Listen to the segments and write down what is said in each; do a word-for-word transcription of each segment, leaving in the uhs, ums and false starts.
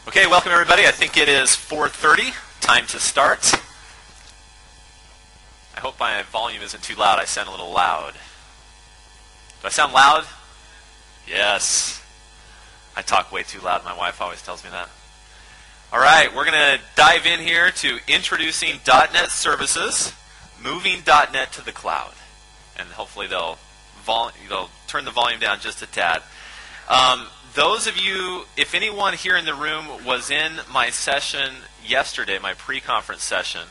Okay, welcome everybody. I think it is four thirty. Time to start. I hope my volume isn't too loud. I sound a little loud. Do I sound loud? Yes. I talk way too loud. My wife always tells me that. All right, we're going to dive in here to introducing dot net services, moving dot net to the cloud. And hopefully they'll, vol they'll turn the volume down just a tad. Um, those of you, if anyone here in the room was in my session yesterday, my pre-conference session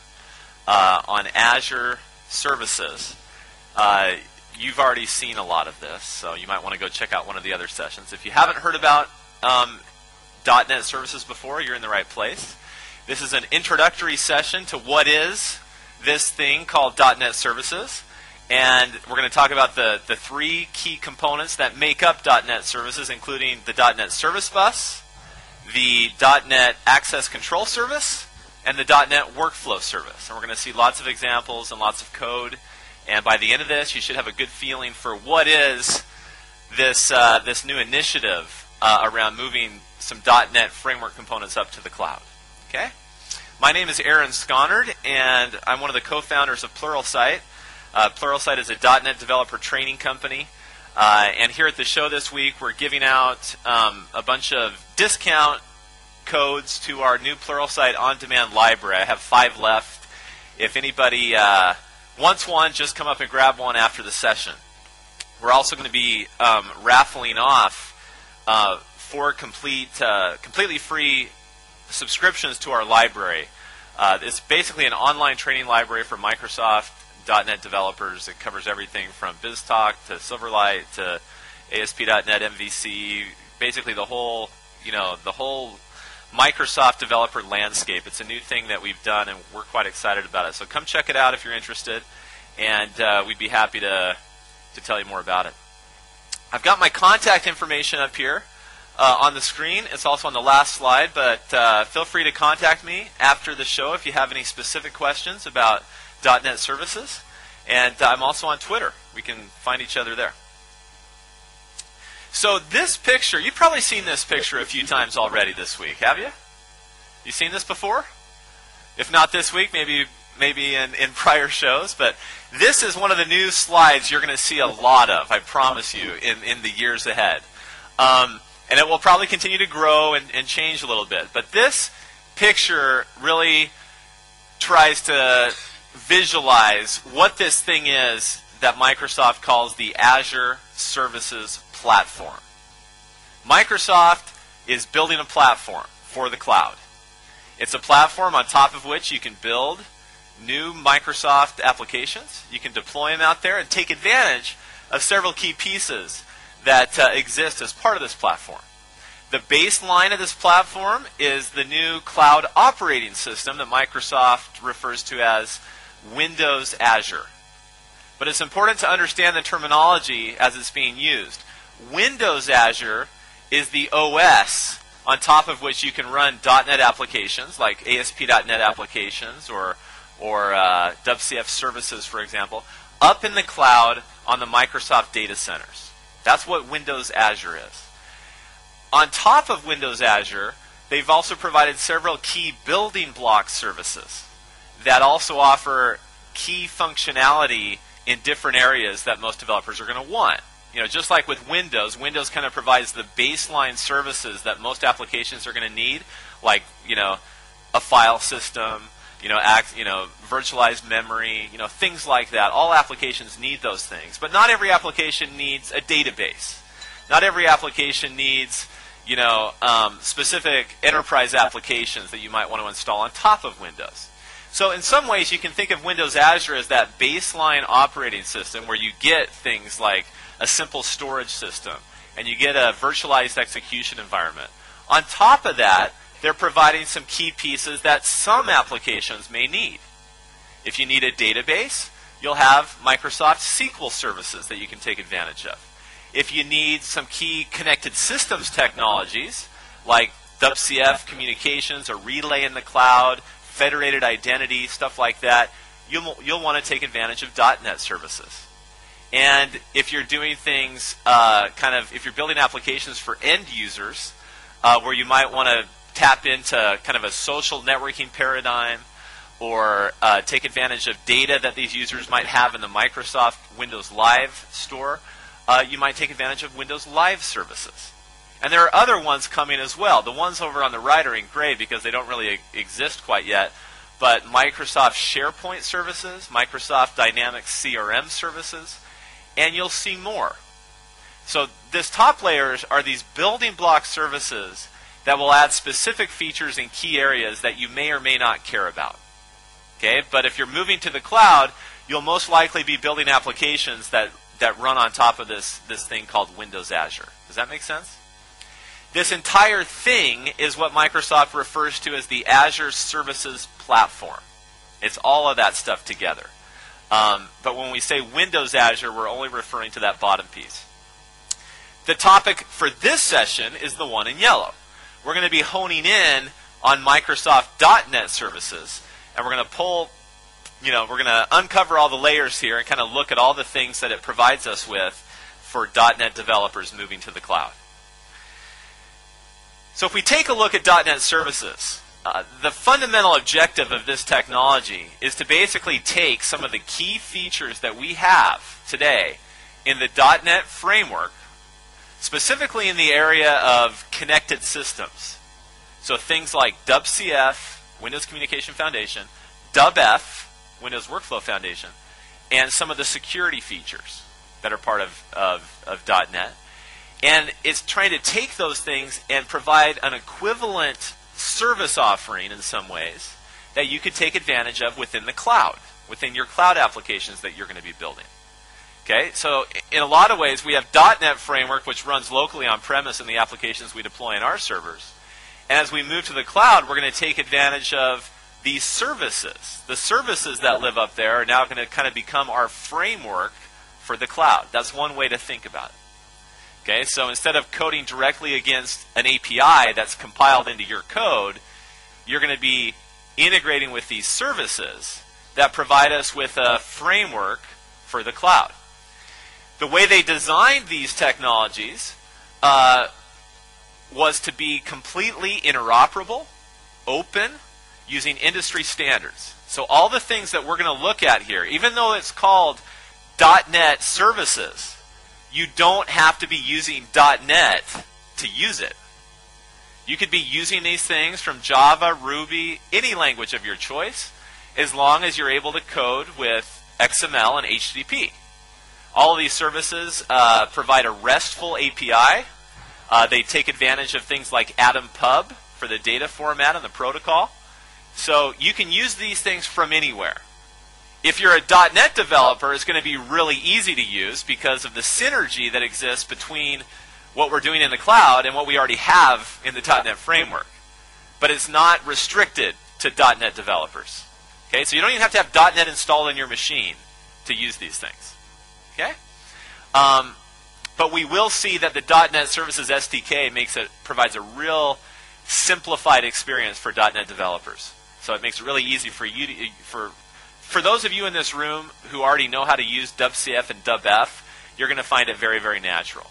uh, on Azure services, uh, you've already seen a lot of this, so you might want to go check out one of the other sessions. If you haven't heard about um, dot net services before, you're in the right place. This is an introductory session to what is this thing called dot net services. And we're going to talk about the, the three key components that make up dot net services, including the dot net Service Bus, the dot net Access Control Service, and the dot net Workflow Service. And we're going to see lots of examples and lots of code. And by the end of this, you should have a good feeling for what is this, uh, this new initiative uh, around moving some dot net framework components up to the cloud. Okay? My name is Aaron Sconard, and I'm one of the co-founders of Pluralsight. Uh, Pluralsight is a dot net developer training company, uh, and here at the show this week we're giving out um, a bunch of discount codes to our new Pluralsight on-demand library. I have five left. If anybody uh, wants one, just come up and grab one after the session. We're also going to be um, raffling off uh, four complete, uh, completely free subscriptions to our library. Uh, it's basically an online training library for Microsoft dot net developers. It covers everything from BizTalk to Silverlight to A S P dot net M V C, basically the whole, you know, the whole Microsoft developer landscape. It's a new thing that we've done, and we're quite excited about it. So come check it out if you're interested, and uh, we'd be happy to to tell you more about it. I've got my contact information up here uh, on the screen. It's also on the last slide, but uh, feel free to contact me after the show if you have any specific questions about dot net services, and uh, I'm also on Twitter. We can find each other there. So this picture, you've probably seen this picture a few times already this week, have you? You seen this before? If not this week, maybe maybe in, in prior shows, but this is one of the new slides you're going to see a lot of, I promise you, in, in the years ahead. Um, and it will probably continue to grow and, and change a little bit. But this picture really tries to visualize what this thing is that Microsoft calls the Azure Services Platform. Microsoft is building a platform for the cloud. It's a platform on top of which you can build new Microsoft applications. You can deploy them out there and take advantage of several key pieces that uh, exist as part of this platform. The baseline of this platform is the new cloud operating system that Microsoft refers to as Windows Azure. But it's important to understand the terminology as it's being used. Windows Azure is the O S on top of which you can run dot net applications like A S P dot net applications or, or uh, W C F services, for example, up in the cloud on the Microsoft data centers. That's what Windows Azure is. On top of Windows Azure, they've also provided several key building block services that also offer key functionality in different areas that most developers are going to want. You know, just like with Windows, Windows kind of provides the baseline services that most applications are going to need, like, you know, a file system, you know, act, you know, virtualized memory, you know, things like that. All applications need those things, but not every application needs a database. Not every application needs, you know, um, specific enterprise applications that you might want to install on top of Windows. So in some ways, you can think of Windows Azure as that baseline operating system where you get things like a simple storage system and you get a virtualized execution environment. On top of that, they're providing some key pieces that some applications may need. If you need a database, you'll have Microsoft S Q L services that you can take advantage of. If you need some key connected systems technologies like W C F communications or relay in the cloud, federated identity, stuff like that, you'll, you'll want to take advantage of dot net services. And if you're doing things, uh, kind of, if you're building applications for end users, uh, where you might want to tap into kind of a social networking paradigm, or uh, take advantage of data that these users might have in the Microsoft Windows Live store, uh, you might take advantage of Windows Live services. And there are other ones coming as well. The ones over on the right are in gray because they don't really exist quite yet. But Microsoft SharePoint services, Microsoft Dynamics C R M services, and you'll see more. So this top layers are these building block services that will add specific features in key areas that you may or may not care about. Okay, but if you're moving to the cloud, you'll most likely be building applications that, that run on top of this, this thing called Windows Azure. Does that make sense? This entire thing is what Microsoft refers to as the Azure Services Platform. It's all of that stuff together. Um, but when we say Windows Azure, we're only referring to that bottom piece. The topic for this session is the one in yellow. We're going to be honing in on Microsoft dot net services. And we're going to pull, you know, we're going to uncover all the layers here and kind of look at all the things that it provides us with for dot net developers moving to the cloud. So if we take a look at dot net services, uh, the fundamental objective of this technology is to basically take some of the key features that we have today in the dot net framework, specifically in the area of connected systems. So things like W C F, Windows Communication Foundation, W F, Windows Workflow Foundation, and some of the security features that are part of, of, of dot net. And it's trying to take those things and provide an equivalent service offering in some ways that you could take advantage of within the cloud, within your cloud applications that you're going to be building. Okay, so in a lot of ways, we have dot net framework, which runs locally on-premise in the applications we deploy in our servers. And as we move to the cloud, we're going to take advantage of these services. The services that live up there are now going to kind of become our framework for the cloud. That's one way to think about it. Okay, so instead of coding directly against an A P I that's compiled into your code, you're going to be integrating with these services that provide us with a framework for the cloud. The way they designed these technologies uh, was to be completely interoperable, open, using industry standards. So all the things that we're going to look at here, even though it's called dot net services, you don't have to be using dot net to use it. You could be using these things from Java, Ruby, any language of your choice, as long as you're able to code with X M L and H T T P. All of these services uh, provide a RESTful A P I. Uh, they take advantage of things like Atom Pub for the data format and the protocol. So you can use these things from anywhere. If you're a dot net developer, it's going to be really easy to use because of the synergy that exists between what we're doing in the cloud and what we already have in the dot net framework. But it's not restricted to dot net developers. Okay, so you don't even have to have dot net installed in your machine to use these things. Okay, um, but we will see that the dot net Services S D K makes it provides a real simplified experience for dot net developers. So it makes it really easy for you to, for for those of you in this room who already know how to use W C F and W F, you're going to find it very, very natural.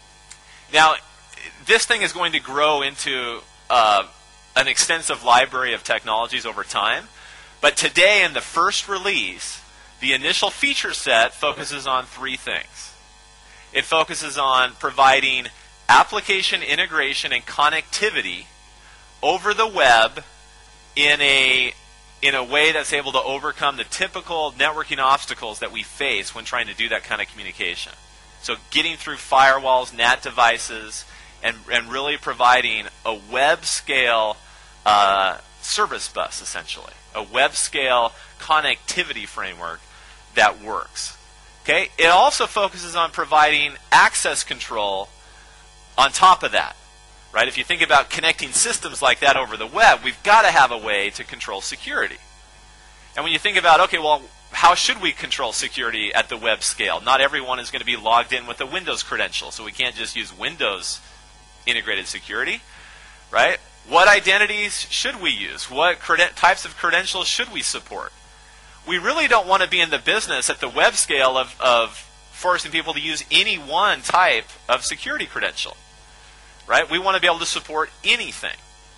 Now, this thing is going to grow into uh, an extensive library of technologies over time. But today, in the first release, the initial feature set focuses on three things. It focuses on providing application integration and connectivity over the web in a in a way that's able to overcome the typical networking obstacles that we face when trying to do that kind of communication. So getting through firewalls, N A T devices, and, and really providing a web-scale uh, service bus, essentially. A web-scale connectivity framework that works. Okay? It also focuses on providing access control on top of that. Right? If you think about connecting systems like that over the web, we've got to have a way to control security. And when you think about, okay, well, how should we control security at the web scale? Not everyone is going to be logged in with a Windows credential, so we can't just use Windows integrated security, right? What identities should we use? What creden- types of credentials should we support? We really don't want to be in the business at the web scale of, of forcing people to use any one type of security credential. Right? We want to be able to support anything.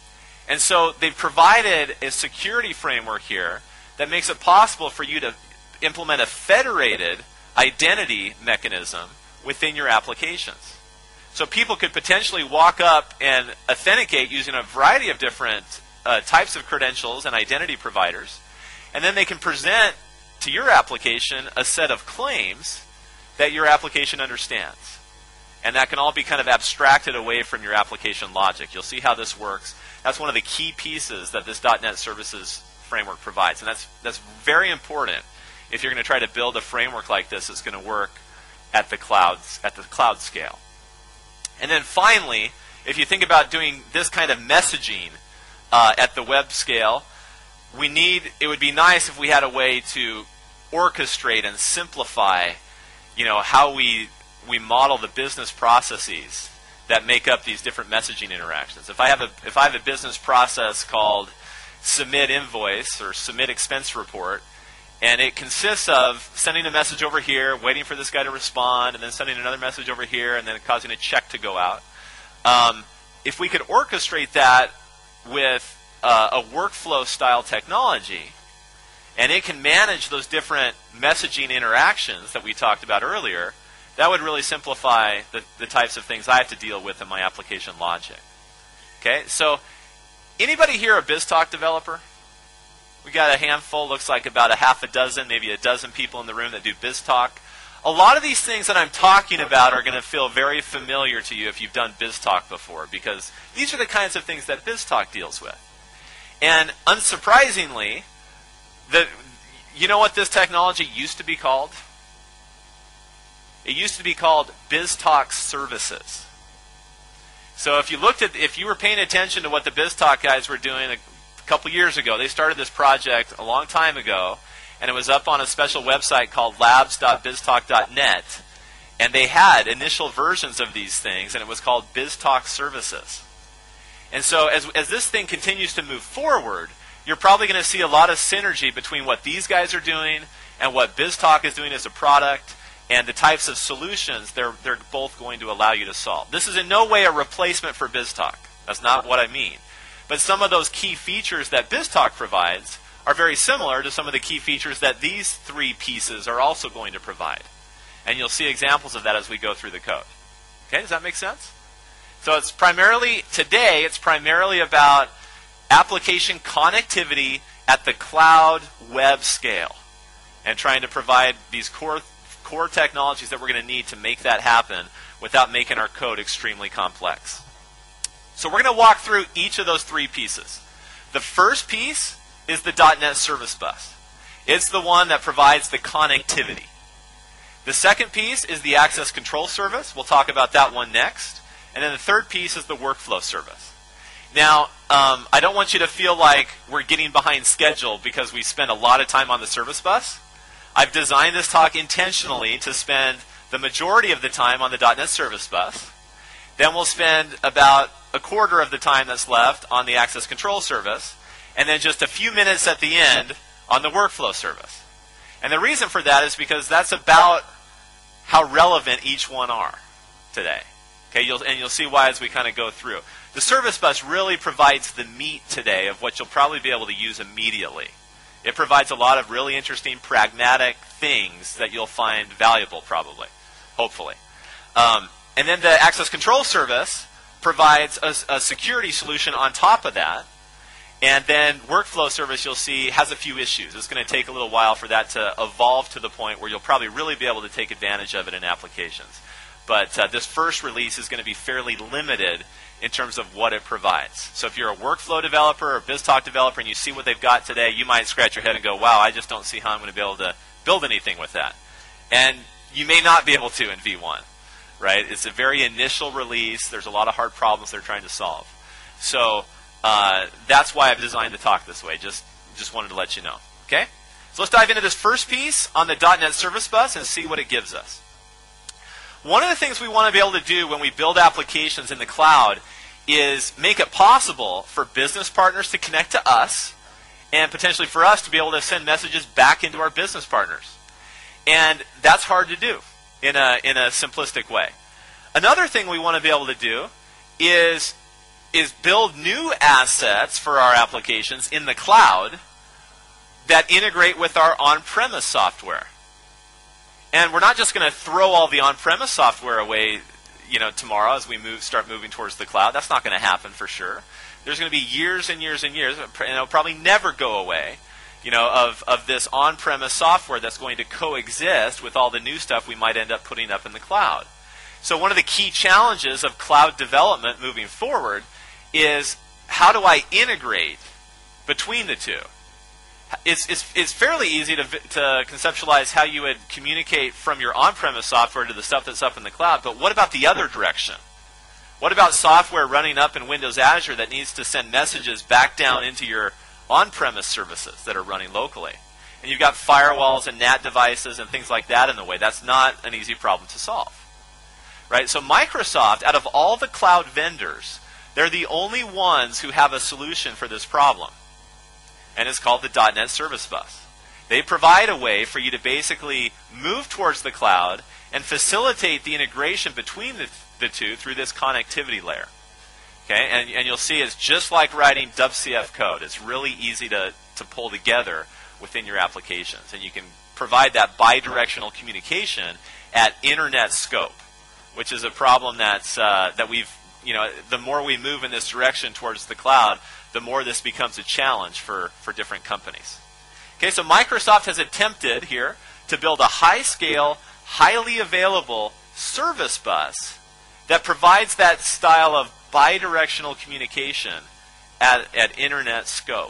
And so they've provided a security framework here that makes it possible for you to implement a federated identity mechanism within your applications. So people could potentially walk up and authenticate using a variety of different uh, types of credentials and identity providers, and then they can present to your application a set of claims that your application understands. And that can all be kind of abstracted away from your application logic. You'll see how this works. That's one of the key pieces that this dot net Services framework provides. And that's that's very important if you're going to try to build a framework like this that's going to work at the clouds, at the cloud scale. And then finally, if you think about doing this kind of messaging uh, at the web scale, we need, it would be nice if we had a way to orchestrate and simplify, you know, how we we model the business processes that make up these different messaging interactions. If I have a if I have a business process called submit invoice or submit expense report, and it consists of sending a message over here, waiting for this guy to respond, and then sending another message over here, and then causing a check to go out. Um, if we could orchestrate that with uh, a workflow-style technology, and it can manage those different messaging interactions that we talked about earlier, that would really simplify the, the types of things I have to deal with in my application logic. Okay, so anybody here a BizTalk developer? We got a handful, looks like about a half a dozen, maybe a dozen people in the room that do BizTalk. A lot of these things that I'm talking about are going to feel very familiar to you if you've done BizTalk before, because these are the kinds of things that BizTalk deals with. And unsurprisingly, the, you know what this technology used to be called? It used to be called BizTalk Services. So if you looked at, if you were paying attention to what the BizTalk guys were doing a couple years ago, they started this project a long time ago, and it was up on a special website called labs dot biztalk dot net, and they had initial versions of these things, and it was called BizTalk Services. And so as, as this thing continues to move forward, you're probably going to see a lot of synergy between what these guys are doing and what BizTalk is doing as a product, and the types of solutions they're, they're both going to allow you to solve. This is in no way a replacement for BizTalk. That's not what I mean. But some of those key features that BizTalk provides are very similar to some of the key features that these three pieces are also going to provide. And you'll see examples of that as we go through the code. Okay, does that make sense? So it's primarily, today, it's primarily about application connectivity at the cloud web scale and trying to provide these core core technologies that we're going to need to make that happen without making our code extremely complex. So we're going to walk through each of those three pieces. The first piece is the dot net Service Bus. It's the one that provides the connectivity. The second piece is the Access Control Service. We'll talk about that one next. And then the third piece is the Workflow Service. Now, um, I don't want you to feel like we're getting behind schedule because we spend a lot of time on the Service Bus. I've designed this talk intentionally to spend the majority of the time on the dot net Service Bus. Then we'll spend about a quarter of the time that's left on the Access Control Service, and then just a few minutes at the end on the Workflow Service. And the reason for that is because that's about how relevant each one are today. Okay, you'll, and you'll see why as we kind of go through. The Service Bus really provides the meat today of what you'll probably be able to use immediately. It provides a lot of really interesting, pragmatic things that you'll find valuable, probably, hopefully. Um, and then the Access Control Service provides a, a security solution on top of that. And then Workflow Service, you'll see, has a few issues. It's going to take a little while for that to evolve to the point where you'll probably really be able to take advantage of it in applications. But uh, this first release is going to be fairly limited in terms of what it provides. So if you're a workflow developer or BizTalk developer and you see what they've got today, you might scratch your head and go, wow, I just don't see how I'm going to be able to build anything with that. And you may not be able to in V one, right? It's a very initial release. There's a lot of hard problems they're trying to solve. So uh, that's why I've designed the talk this way. Just, just wanted to let you know. Okay? So let's dive into this first piece on the dot net Service Bus and see what it gives us. One of the things we want to be able to do when we build applications in the cloud is make it possible for business partners to connect to us and potentially for us to be able to send messages back into our business partners. And that's hard to do in a, in a simplistic way. Another thing we want to be able to do is is build new assets for our applications in the cloud that integrate with our on-premise software. And we're not just going to throw all the on-premise software away, you know, tomorrow as we move, start moving towards the cloud. That's not going to happen for sure. There's going to be years and years and years, and it'll probably never go away, you know, of, of this on-premise software that's going to coexist with all the new stuff we might end up putting up in the cloud. So one of the key challenges of cloud development moving forward is, how do I integrate between the two? It's, it's, it's fairly easy to, to conceptualize how you would communicate from your on-premise software to the stuff that's up in the cloud, but what about the other direction? What about software running up in Windows Azure that needs to send messages back down into your on-premise services that are running locally? And you've got firewalls and N A T devices and things like that in the way. That's not an easy problem to solve. Right? So Microsoft, out of all the cloud vendors, they're the only ones who have a solution for this problem. And it's called the dot net Service Bus. They provide a way for you to basically move towards the cloud and facilitate the integration between the, the two through this connectivity layer. Okay, and, and you'll see it's just like writing W C F code. It's really easy to, to pull together within your applications. And you can provide that bidirectional communication at internet scope, which is a problem that's, uh, that we've, you know, the more we move in this direction towards the cloud, the more this becomes a challenge for, for different companies. Okay, so Microsoft has attempted here to build a high-scale, highly available service bus that provides that style of bidirectional communication at, at internet scope.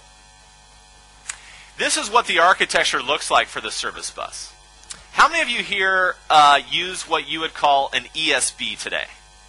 This is what the architecture looks like for the service bus. How many of you here uh, use what you would call an E S B today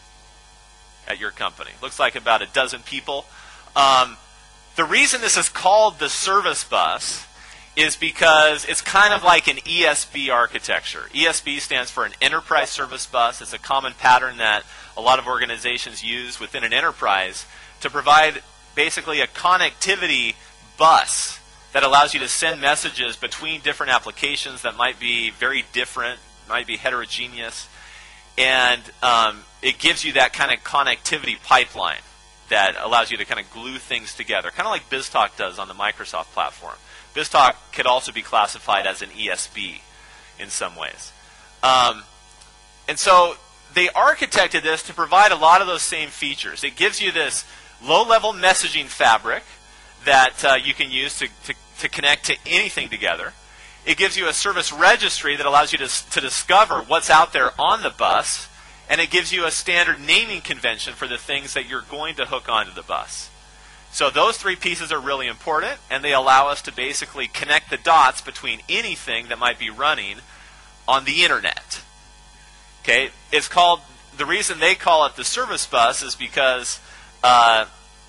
at your company? Looks like about a dozen people. Um, the reason this is called the service bus is because it's kind of like an E S B architecture. E S B stands for an enterprise service bus. It's a common pattern that a lot of organizations use within an enterprise to provide basically a connectivity bus that allows you to send messages between different applications that might be very different, might be heterogeneous, and um, it gives you that kind of connectivity pipeline that allows you to kind of glue things together, kind of like BizTalk does on the Microsoft platform. BizTalk could also be classified as an E S B in some ways. Um, and so they architected this to provide a lot of those same features. It gives you this low-level messaging fabric that uh, you can use to, to, to connect to anything together. It gives you a service registry that allows you to, to discover what's out there on the bus, and it gives you a standard naming convention for the things that you're going to hook onto the bus. So those three pieces are really important, and they allow us to basically connect the dots between anything that might be running on the internet. Okay, it's called, the reason they call it the service bus is because, uh,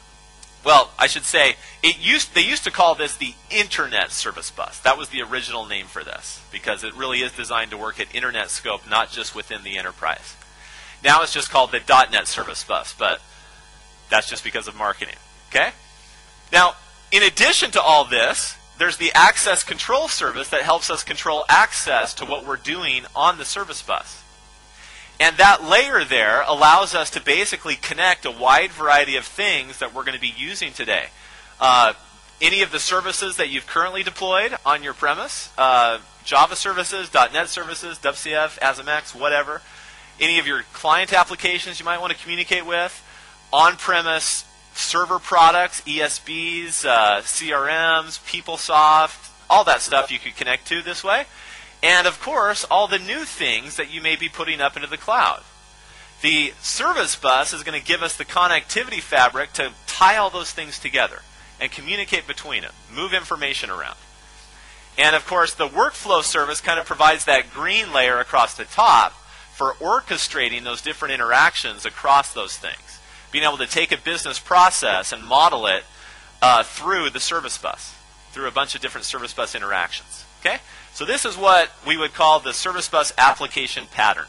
well, I should say, it used they used to call this the Internet Service Bus. That was the original name for this, because it really is designed to work at internet scope, not just within the enterprise. Now it's just called the dot net Service Bus, but that's just because of marketing. Okay? Now, in addition to all this, there's the access control service that helps us control access to what we're doing on the service bus. And that layer there allows us to basically connect a wide variety of things that we're going to be using today. Uh, any of the services that you've currently deployed on your premise, uh, Java services, dot net services, W C F, ASMX, whatever. Any of your client applications you might want to communicate with, on-premise server products, E S Bs, uh, C R Ms, PeopleSoft, all that stuff you could connect to this way. And of course, all the new things that you may be putting up into the cloud. The service bus is going to give us the connectivity fabric to tie all those things together and communicate between them, move information around. And of course, the workflow service kind of provides that green layer across the top for orchestrating those different interactions across those things. Being able to take a business process and model it uh, through the service bus, through a bunch of different service bus interactions. Okay? So this is what we would call the service bus application pattern.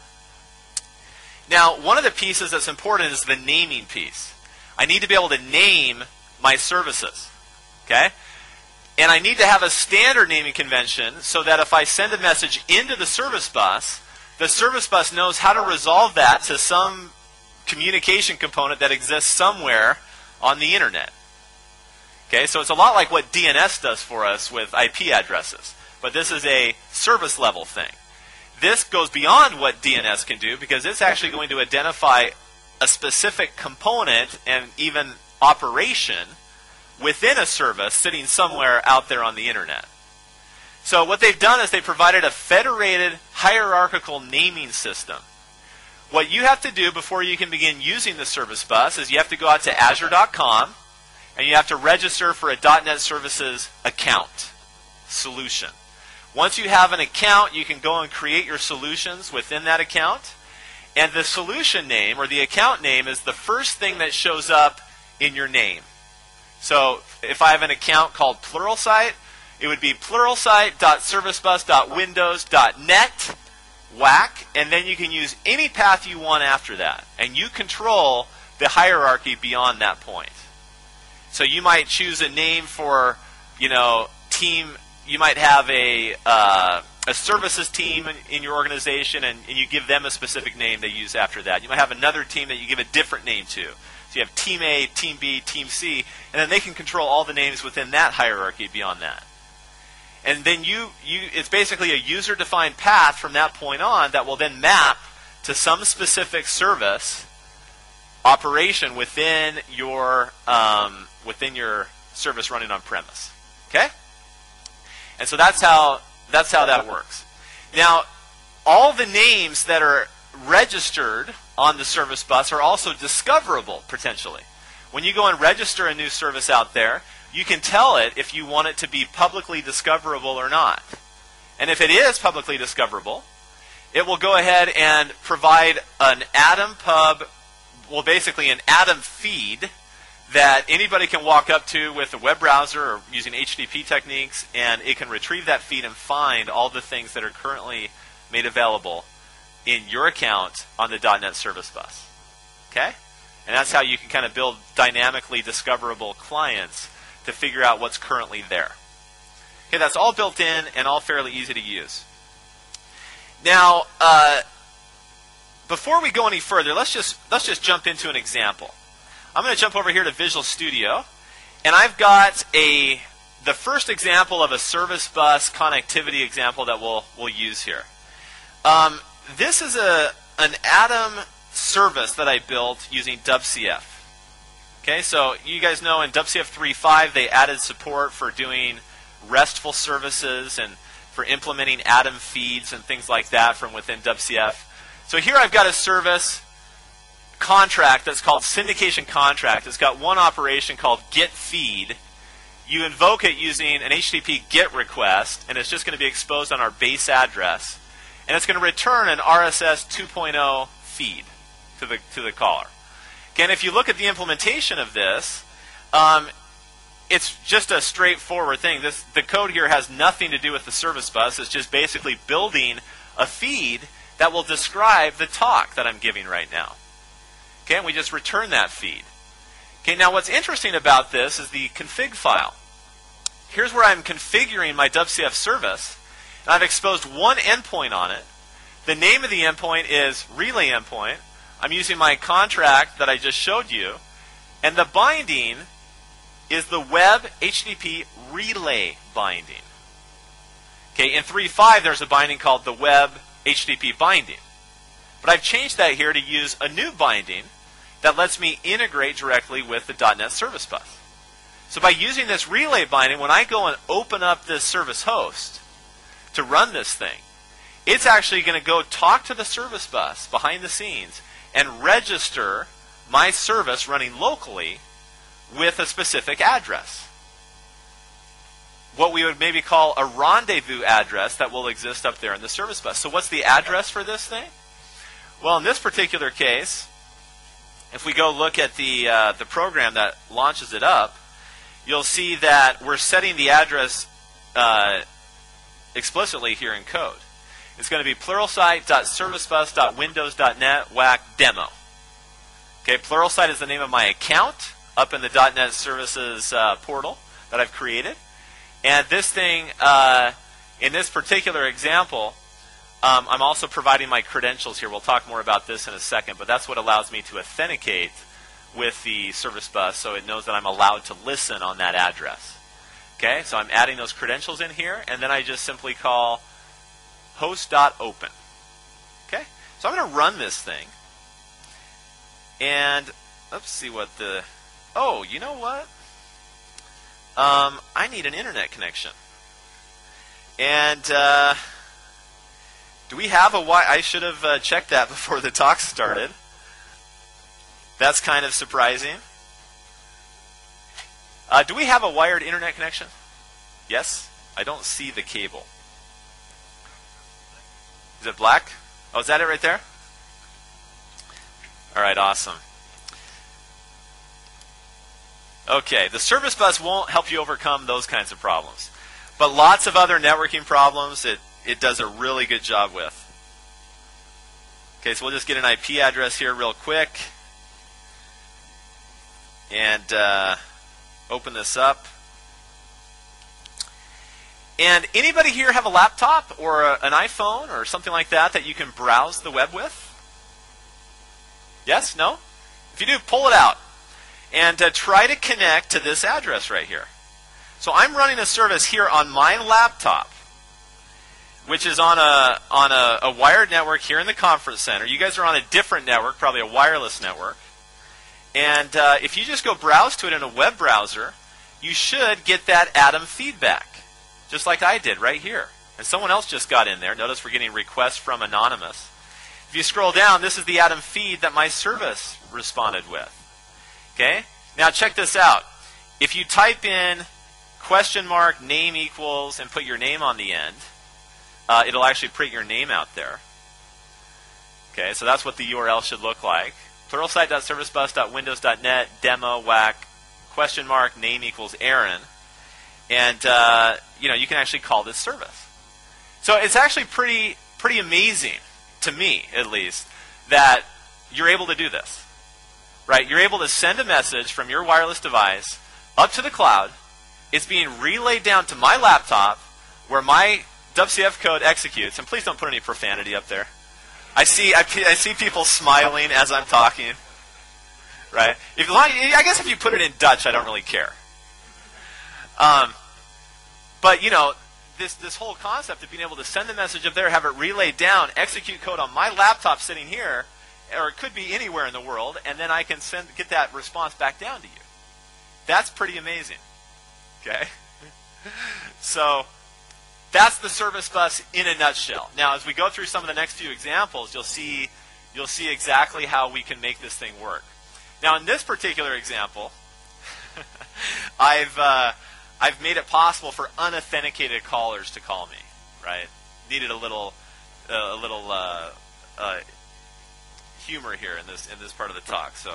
Now, one of the pieces that's important is the naming piece. I need to be able to name my services. Okay? And I need to have a standard naming convention so that if I send a message into the service bus, the service bus knows how to resolve that to some communication component that exists somewhere on the internet. Okay, so it's a lot like what D N S does for us with I P addresses, but this is a service level thing. This goes beyond what D N S can do because it's actually going to identify a specific component and even operation within a service sitting somewhere out there on the internet. So what they've done is they provided a federated hierarchical naming system. What you have to do before you can begin using the service bus is you have to go out to azure dot com and you have to register for a .dot net Services account solution. Once you have an account, you can go and create your solutions within that account. And the solution name or the account name is the first thing that shows up in your name. So if I have an account called Pluralsight, it would be pluralsight dot servicebus dot windows dot net whack, and then you can use any path you want after that. And you control the hierarchy beyond that point. So you might choose a name for, you know, team. You might have a uh, a services team in, in your organization, and, and you give them a specific name they use after that. You might have another team that you give a different name to. So you have Team A, Team B, Team C, and then they can control all the names within that hierarchy beyond that. And then you, you it's basically a user-defined path from that point on that will then map to some specific service operation within your um, within your service running on premise. Okay? And so that's how that's how that works. Now, all the names that are registered on the service bus are also discoverable potentially. When you go and register a new service out there, you can tell it if you want it to be publicly discoverable or not. And if it is publicly discoverable, it will go ahead and provide an Atom pub, well basically an Atom feed that anybody can walk up to with a web browser or using H T T P techniques, and it can retrieve that feed and find all the things that are currently made available in your account on the .dot net Service Bus. Okay? And that's how you can kind of build dynamically discoverable clients to figure out what's currently there. Okay, that's all built in and all fairly easy to use. Now, uh, before we go any further, let's just let's just jump into an example. I'm going to jump over here to Visual Studio, and I've got a the first example of a service bus connectivity example that we'll we'll use here. Um, this is a an Atom service that I built using W C F. Okay, so you guys know in W C F three point five they added support for doing RESTful services and for implementing Atom feeds and things like that from within W C F. So here I've got a service contract that's called syndication contract. It's got one operation called get feed. You invoke it using an H T T P GET request, and it's just going to be exposed on our base address, and it's going to return an R S S two point oh feed to the to the caller. Okay, and if you look at the implementation of this, um, it's just a straightforward thing. This the code here has nothing to do with the service bus. It's just basically building a feed that will describe the talk that I'm giving right now. Okay, and we just return that feed. Okay, now what's interesting about this is the config file. Here's where I'm configuring my W C F service, and I've exposed one endpoint on it. The name of the endpoint is relay endpoint. I'm using my contract that I just showed you, and the binding is the web H T T P relay binding. Okay, in three point five there's a binding called the web H T T P binding. But I've changed that here to use a new binding that lets me integrate directly with the .dot net Service Bus. So by using this relay binding, when I go and open up this service host to run this thing, it's actually going to go talk to the service bus behind the scenes and register my service running locally with a specific address. What we would maybe call a rendezvous address that will exist up there in the service bus. So what's the address for this thing? Well, in this particular case, if we go look at the uh, the program that launches it up, you'll see that we're setting the address uh, explicitly here in code. It's going to be pluralsight dot servicebus dot windows dot net whack demo. Okay, Pluralsight is the name of my account up in the .dot net Services uh, portal that I've created. And this thing, uh, in this particular example, um, I'm also providing my credentials here. We'll talk more about this in a second, but that's what allows me to authenticate with the service bus so it knows that I'm allowed to listen on that address. Okay, so I'm adding those credentials in here, and then I just simply call host.open. Okay, so I'm going to run this thing. And let's see what the... Oh, you know what? Um, I need an internet connection. And uh, do we have a Wi... I should have uh, checked that before the talk started. That's kind of surprising. Uh, do we have a wired internet connection? Yes? I don't see the cable. Is it black? Oh, is that it right there? All right, awesome. Okay, the service bus won't help you overcome those kinds of problems. But lots of other networking problems it, it does a really good job with. Okay, so we'll just get an I P address here real quick. And uh, open this up. And anybody here have a laptop or a, an iPhone or something like that that you can browse the web with? Yes? No? If you do, pull it out. And uh, try to connect to this address right here. So I'm running a service here on my laptop, which is on a on a, a wired network here in the conference center. You guys are on a different network, probably a wireless network. And uh, if you just go browse to it in a web browser, you should get that Atom feedback, just like I did right here. And someone else just got in there. Notice we're getting requests from Anonymous. If you scroll down, this is the Atom feed that my service responded with. Okay? Now check this out. If you type in question mark name equals and put your name on the end, uh, it'll actually print your name out there. Okay, so that's what the U R L should look like. pluralsight.servicebus.windows.net demo whack question mark name equals Aaron, and uh, you know you can actually call this service. So it's actually pretty pretty amazing to me, at least, that you're able to do this. Right? You're able to send a message from your wireless device up to the cloud. It's being relayed down to my laptop, where my W C F code executes. And please don't put any profanity up there. I see, I, I see people smiling as I'm talking, right? If, I guess if you put it in Dutch, I don't really care. Um, but, you know, this, this whole concept of being able to send the message up there, have it relayed down, execute code on my laptop sitting here, or it could be anywhere in the world, and then I can send get that response back down to you. That's pretty amazing. Okay? So that's the service bus in a nutshell. Now, as we go through some of the next few examples, you'll see you'll see exactly how we can make this thing work. Now, in this particular example, I've uh, I've made it possible for unauthenticated callers to call me. Right? Needed a little uh, a little uh, uh, humor here in this in this part of the talk. So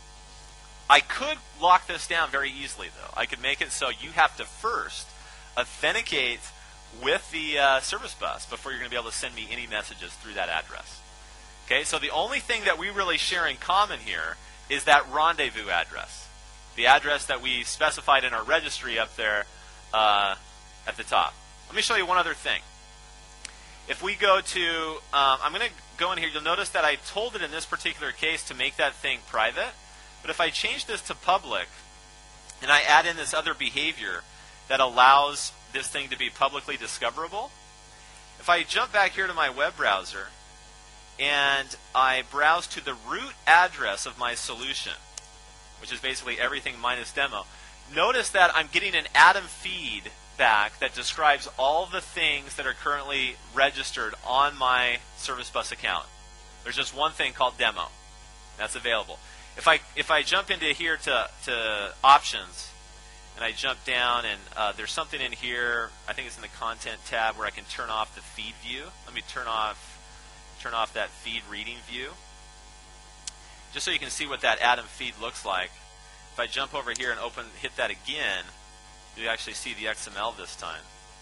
I could lock this down very easily, though. I could make it so you have to first authenticate with the uh, service bus before you're going to be able to send me any messages through that address. Okay, so the only thing that we really share in common here is that rendezvous address, the address that we specified in our registry up there uh, at the top. Let me show you one other thing. If we go to, um, I'm going to go in here, you'll notice that I told it in this particular case to make that thing private. But if I change this to public, and I add in this other behavior that allows this thing to be publicly discoverable, if I jump back here to my web browser, and I browse to the root address of my solution, which is basically everything minus demo, notice that I'm getting an Atom feed back that describes all the things that are currently registered on my service bus account. There's just one thing called demo. That's available. If I if I jump into here to, to options, and I jump down, and uh, there's something in here, I think it's in the content tab, where I can turn off the feed view. Let me turn off turn off that feed reading view, just so you can see what that Atom feed looks like. If I jump over here and open hit that again, you actually see the X M L this time.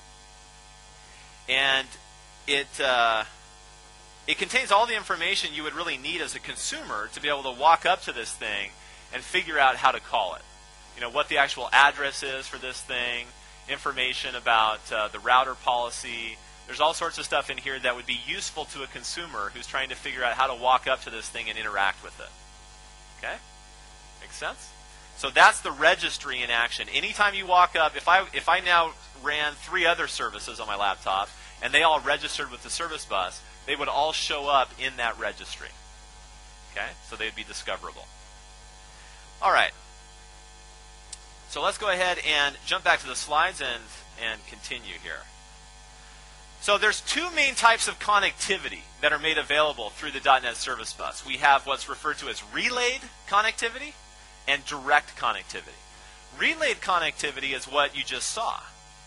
And it uh, it contains all the information you would really need as a consumer to be able to walk up to this thing and figure out how to call it. You know, what the actual address is for this thing, information about uh, the router policy. There's all sorts of stuff in here that would be useful to a consumer who's trying to figure out how to walk up to this thing and interact with it. Okay? Make sense? So that's the registry in action. Anytime you walk up, if I if I now ran three other services on my laptop and they all registered with the service bus, they would all show up in that registry. Okay? So they'd be discoverable. All right. So let's go ahead and jump back to the slides and, and continue here. So there's two main types of connectivity that are made available through the dot net Service Bus. We have what's referred to as relayed connectivity and direct connectivity. Relayed connectivity is what you just saw.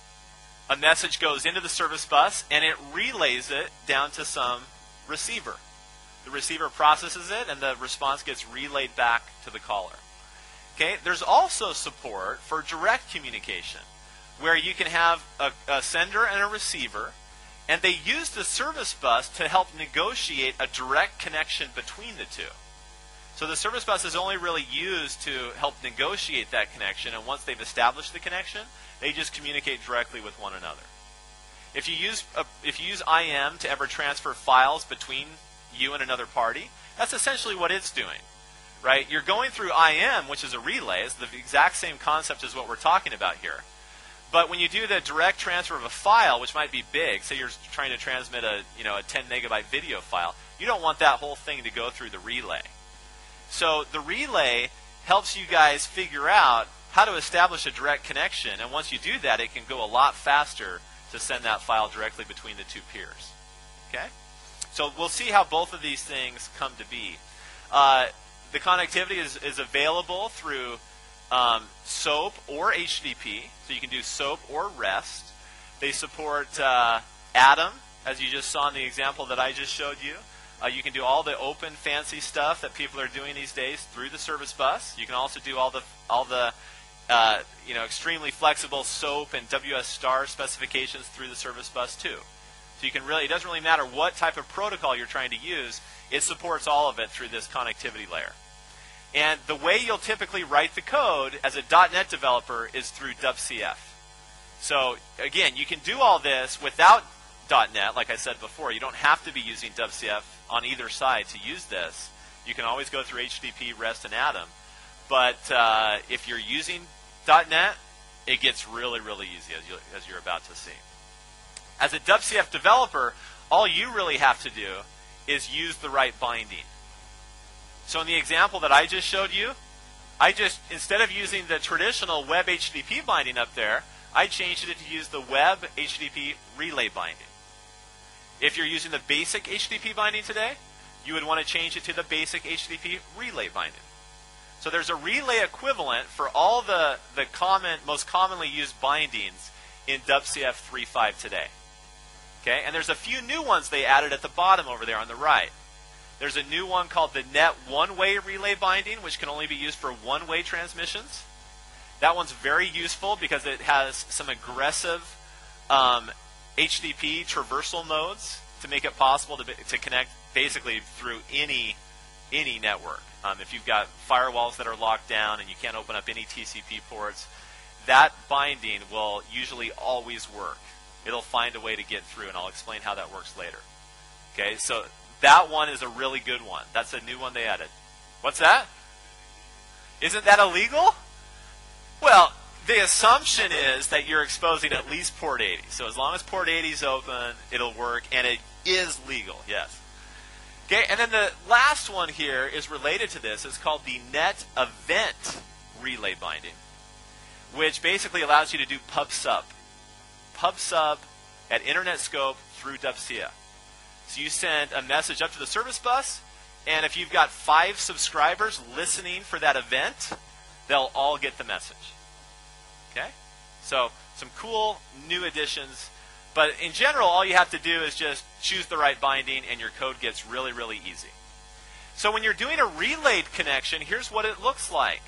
A message goes into the service bus and it relays it down to some receiver. The receiver processes it and the response gets relayed back to the caller. Okay, there's also support for direct communication, where you can have a, a sender and a receiver, and they use the service bus to help negotiate a direct connection between the two. So the service bus is only really used to help negotiate that connection, and once they've established the connection, they just communicate directly with one another. If you use a, if you use I M to ever transfer files between you and another party, that's essentially what it's doing. Right? You're going through I M, which is a relay. It's the exact same concept as what we're talking about here. But when you do the direct transfer of a file, which might be big, say you're trying to transmit a, you know, a ten megabyte video file, you don't want that whole thing to go through the relay. So the relay helps you guys figure out how to establish a direct connection, and once you do that, it can go a lot faster to send that file directly between the two peers. Okay? So we'll see how both of these things come to be. Uh, The connectivity is, is available through um, SOAP or H T T P, so you can do SOAP or REST. They support uh, Atom, as you just saw in the example that I just showed you. Uh, you can do all the open, fancy stuff that people are doing these days through the service bus. You can also do all the all the uh, you know extremely flexible SOAP and W S star specifications through the service bus too. So you can really it doesn't really matter what type of protocol you're trying to use. It supports all of it through this connectivity layer. And the way you'll typically write the code as a dot net developer is through W C F. So again, you can do all this without dot net, like I said before. You don't have to be using W C F on either side to use this. You can always go through H T T P, REST, and Atom. But uh, if you're using dot net, it gets really, really easy, as, you, as you're about to see. As a W C F developer, all you really have to do is use the right binding. So in the example that I just showed you, I just, instead of using the traditional web H T T P binding up there, I changed it to use the web H T T P relay binding. If you're using the basic H T T P binding today, you would want to change it to the basic H T T P relay binding. So there's a relay equivalent for all the, the common, most commonly used bindings in W C F three point five today. Okay, and there's a few new ones they added at the bottom over there on the right. There's a new one called the net one-way relay binding, which can only be used for one-way transmissions. That one's very useful because it has some aggressive um, H T T P traversal modes to make it possible to, be, to connect basically through any any network. Um, if you've got firewalls that are locked down and you can't open up any T C P ports, that binding will usually always work. It'll find a way to get through, and I'll explain how that works later. Okay, so that one is a really good one. That's a new one they added. What's that? Isn't that illegal? Well, the assumption is that you're exposing at least port eighty. So as long as port eighty is open, it'll work, and it is legal, yes. Okay, and then the last one here is related to this. It's called the net event relay binding, which basically allows you to do pub sub. Pub sub at internet scope through W C F. So you send a message up to the service bus, and if you've got five subscribers listening for that event, they'll all get the message. Okay? So some cool new additions. But in general, all you have to do is just choose the right binding, and your code gets really, really easy. So when you're doing a relayed connection, here's what it looks like.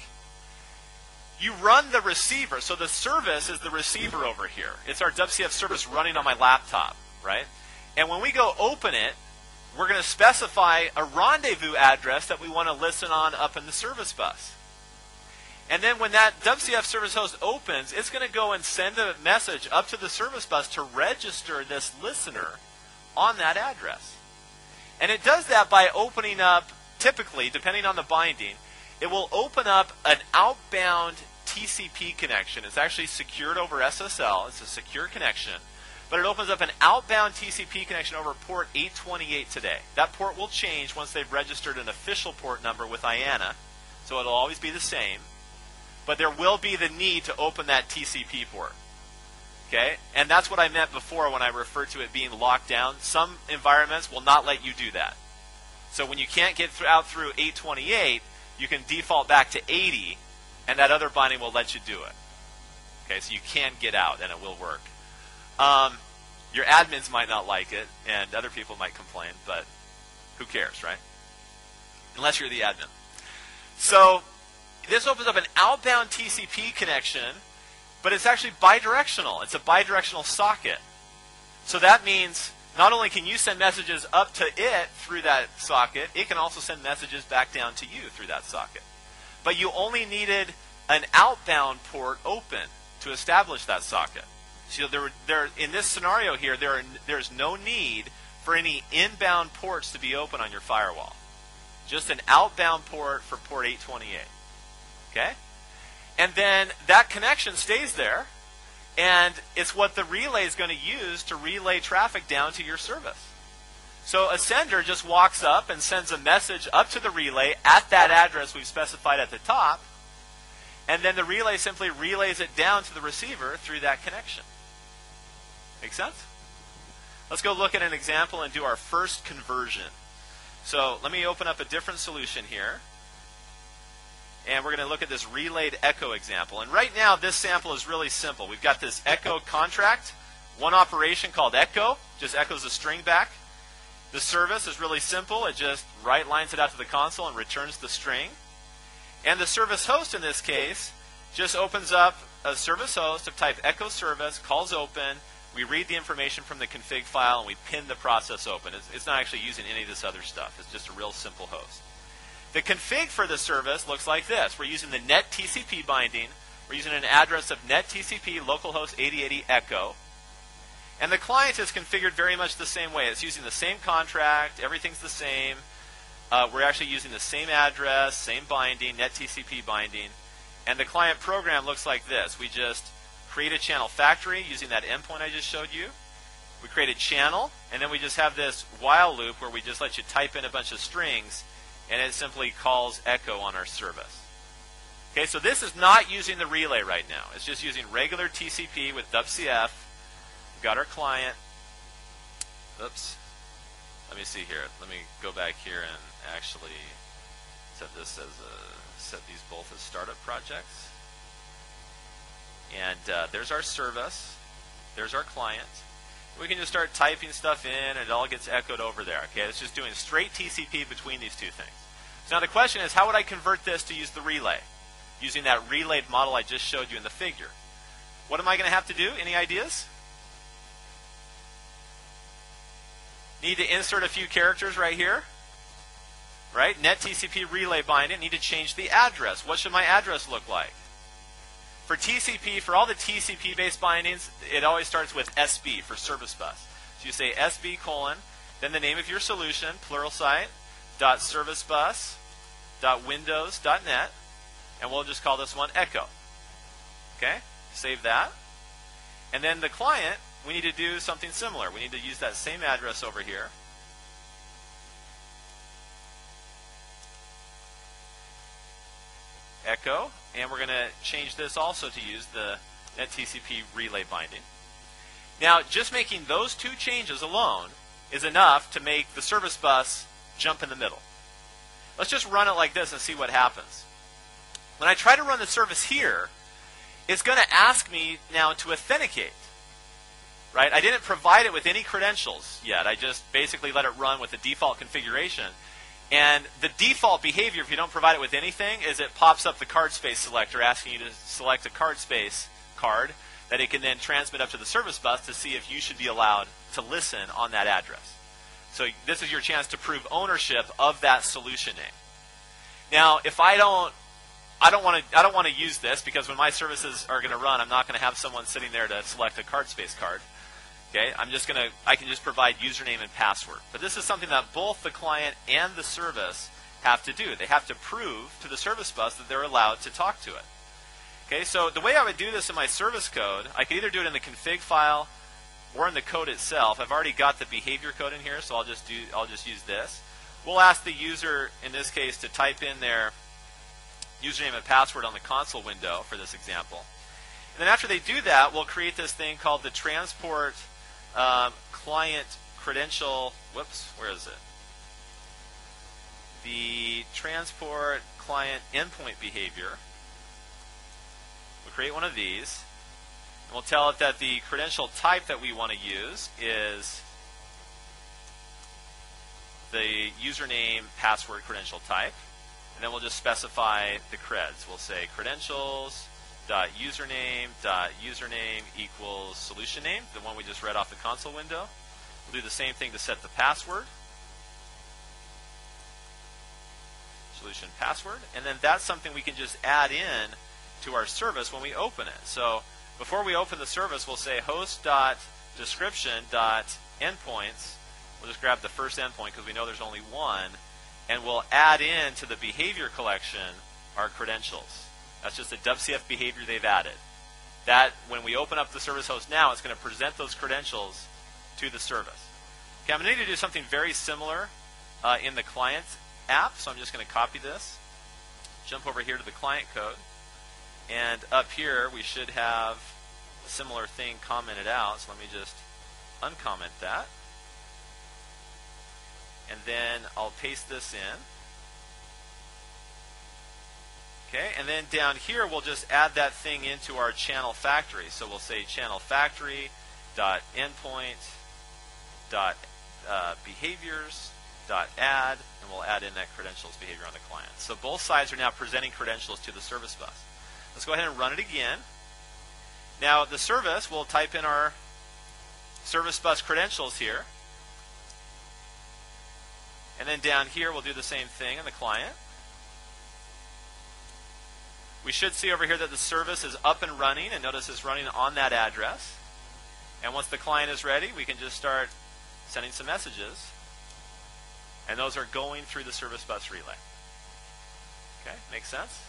You run the receiver. So the service is the receiver over here. It's our W C F service running on my laptop, right? And when we go open it, we're going to specify a rendezvous address that we want to listen on up in the service bus. And then when that W C F service host opens, it's going to go and send a message up to the service bus to register this listener on that address. And it does that by opening up, typically, depending on the binding, it will open up an outbound T C P connection. It's actually secured over S S L. It's a secure connection. But it opens up an outbound T C P connection over port eight twenty-eight today. That port will change once they've registered an official port number with I A N A. So it'll always be the same. But there will be the need to open that T C P port. Okay? And that's what I meant before when I referred to it being locked down. Some environments will not let you do that. So when you can't get th- out through eight twenty-eight, you can default back to eighty, and that other binding will let you do it. Okay, so you can get out, and it will work. Um, your admins might not like it, and other people might complain, but who cares, right? Unless you're the admin. So this opens up an outbound T C P connection, but it's actually bidirectional. It's a bidirectional socket. So that means not only can you send messages up to it through that socket, it can also send messages back down to you through that socket. But you only needed an outbound port open to establish that socket. So there, there, in this scenario here, there are, there's no need for any inbound ports to be open on your firewall. Just an outbound port for port eight twenty-eight. Okay? And then that connection stays there, and it's what the relay is going to use to relay traffic down to your service. So a sender just walks up and sends a message up to the relay at that address we've specified at the top, and then the relay simply relays it down to the receiver through that connection. Make sense? Let's go look at an example and do our first conversion. So let me open up a different solution here. And we're going to look at this relayed echo example. And right now, this sample is really simple. We've got this echo contract, one operation called echo, just echoes a string back. The service is really simple. It just write lines it out to the console and returns the string. And the service host in this case just opens up a service host of type echo service, calls open. We read the information from the config file, and we pin the process open. It's, it's not actually using any of this other stuff. It's just a real simple host. The config for the service looks like this. We're using the net T C P binding. We're using an address of net T C P localhost eighty eighty echo. And the client is configured very much the same way. It's using the same contract. Everything's the same. Uh, we're actually using the same address, same binding, net T C P binding. And the client program looks like this. We just create a channel factory using that endpoint I just showed you. We create a channel, and then we just have this while loop where we just let you type in a bunch of strings, and it simply calls echo on our service. Okay, so this is not using the relay right now. It's just using regular T C P with W C F. We've got our client. Oops. Let me see here. Let me go back here and actually set this as a, set these both as startup projects. And uh, there's our service. There's our client. We can just start typing stuff in, and it all gets echoed over there. Okay, it's just doing straight T C P between these two things. So now the question is, how would I convert this to use the relay? Using that relayed model I just showed you in the figure. What am I going to have to do? Any ideas? Need to insert a few characters right here. Right? Net T C P relay binding. Need to change the address. What should my address look like? For T C P, for all the T C P-based bindings, it always starts with S B for service bus. So you say S B colon, then the name of your solution, pluralsight, dot servicebus, dot windows, dot net, and we'll just call this one echo. Okay? Save that. And then the client, we need to do something similar. We need to use that same address over here. Echo, and we're going to change this also to use the net T C P relay binding. Now, just making those two changes alone is enough to make the service bus jump in the middle. Let's just run it like this and see what happens. When I try to run the service here, it's going to ask me now to authenticate. Right? I didn't provide it with any credentials yet. I just basically let it run with the default configuration. And the default behavior, if you don't provide it with anything, is it pops up the card space selector asking you to select a card space card that it can then transmit up to the service bus to see if you should be allowed to listen on that address. So this is your chance to prove ownership of that solution name. Now, if I don't, I don't want to, I don't want to use this because when my services are going to run, I'm not going to have someone sitting there to select a card space card. Okay, I'm just going to, I can just provide username and password. But this is something that both the client and the service have to do. They have to prove to the service bus that they're allowed to talk to it. Okay, so the way I would do this in my service code, I could either do it in the config file or in the code itself. I've already got the behavior code in here, so I'll just do I'll just use this. We'll ask the user, in this case, to type in their username and password on the console window for this example. And then after they do that, we'll create this thing called the transport um, client credential. Whoops, where is it? The transport client endpoint behavior. We'll create one of these. And we'll tell it that the credential type that we want to use is the username password credential type. And then we'll just specify the creds. We'll say credentials dot username dot username equals solution name, the one we just read off the console window. We'll do the same thing to set the password. Solution password. And then that's something we can just add in to our service when we open it. So before we open the service, we'll say host.description.endpoints. We'll just grab the first endpoint because we know there's only one. And we'll add in to the behavior collection our credentials. That's just a W C F behavior they've added. That, when we open up the service host now, it's going to present those credentials to the service. Okay, I'm going to need to do something very similar uh, in the client app. So I'm just going to copy this, jump over here to the client code. And up here, we should have a similar thing commented out. So let me just uncomment that. And then I'll paste this in. Okay, and then down here, we'll just add that thing into our channel factory. So we'll say channel factory dot endpoint dot behaviors dot add, and we'll add in that credentials behavior on the client. So both sides are now presenting credentials to the service bus. Let's go ahead and run it again. Now the service, we'll type in our service bus credentials here. And then down here, we'll do the same thing in the client. We should see over here that the service is up and running, and notice it's running on that address. And once the client is ready, we can just start sending some messages. And those are going through the service bus relay. Okay, makes sense?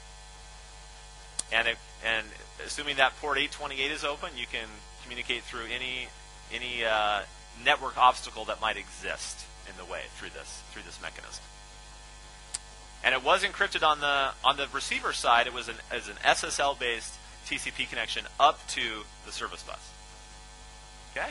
And, it, and assuming that port eight twenty-eight is open, you can communicate through any, any uh, network obstacle that might exist in the way through this through this mechanism. And it was encrypted on the on the receiver side. It was an as an S S L based T C P connection up to the service bus. Okay.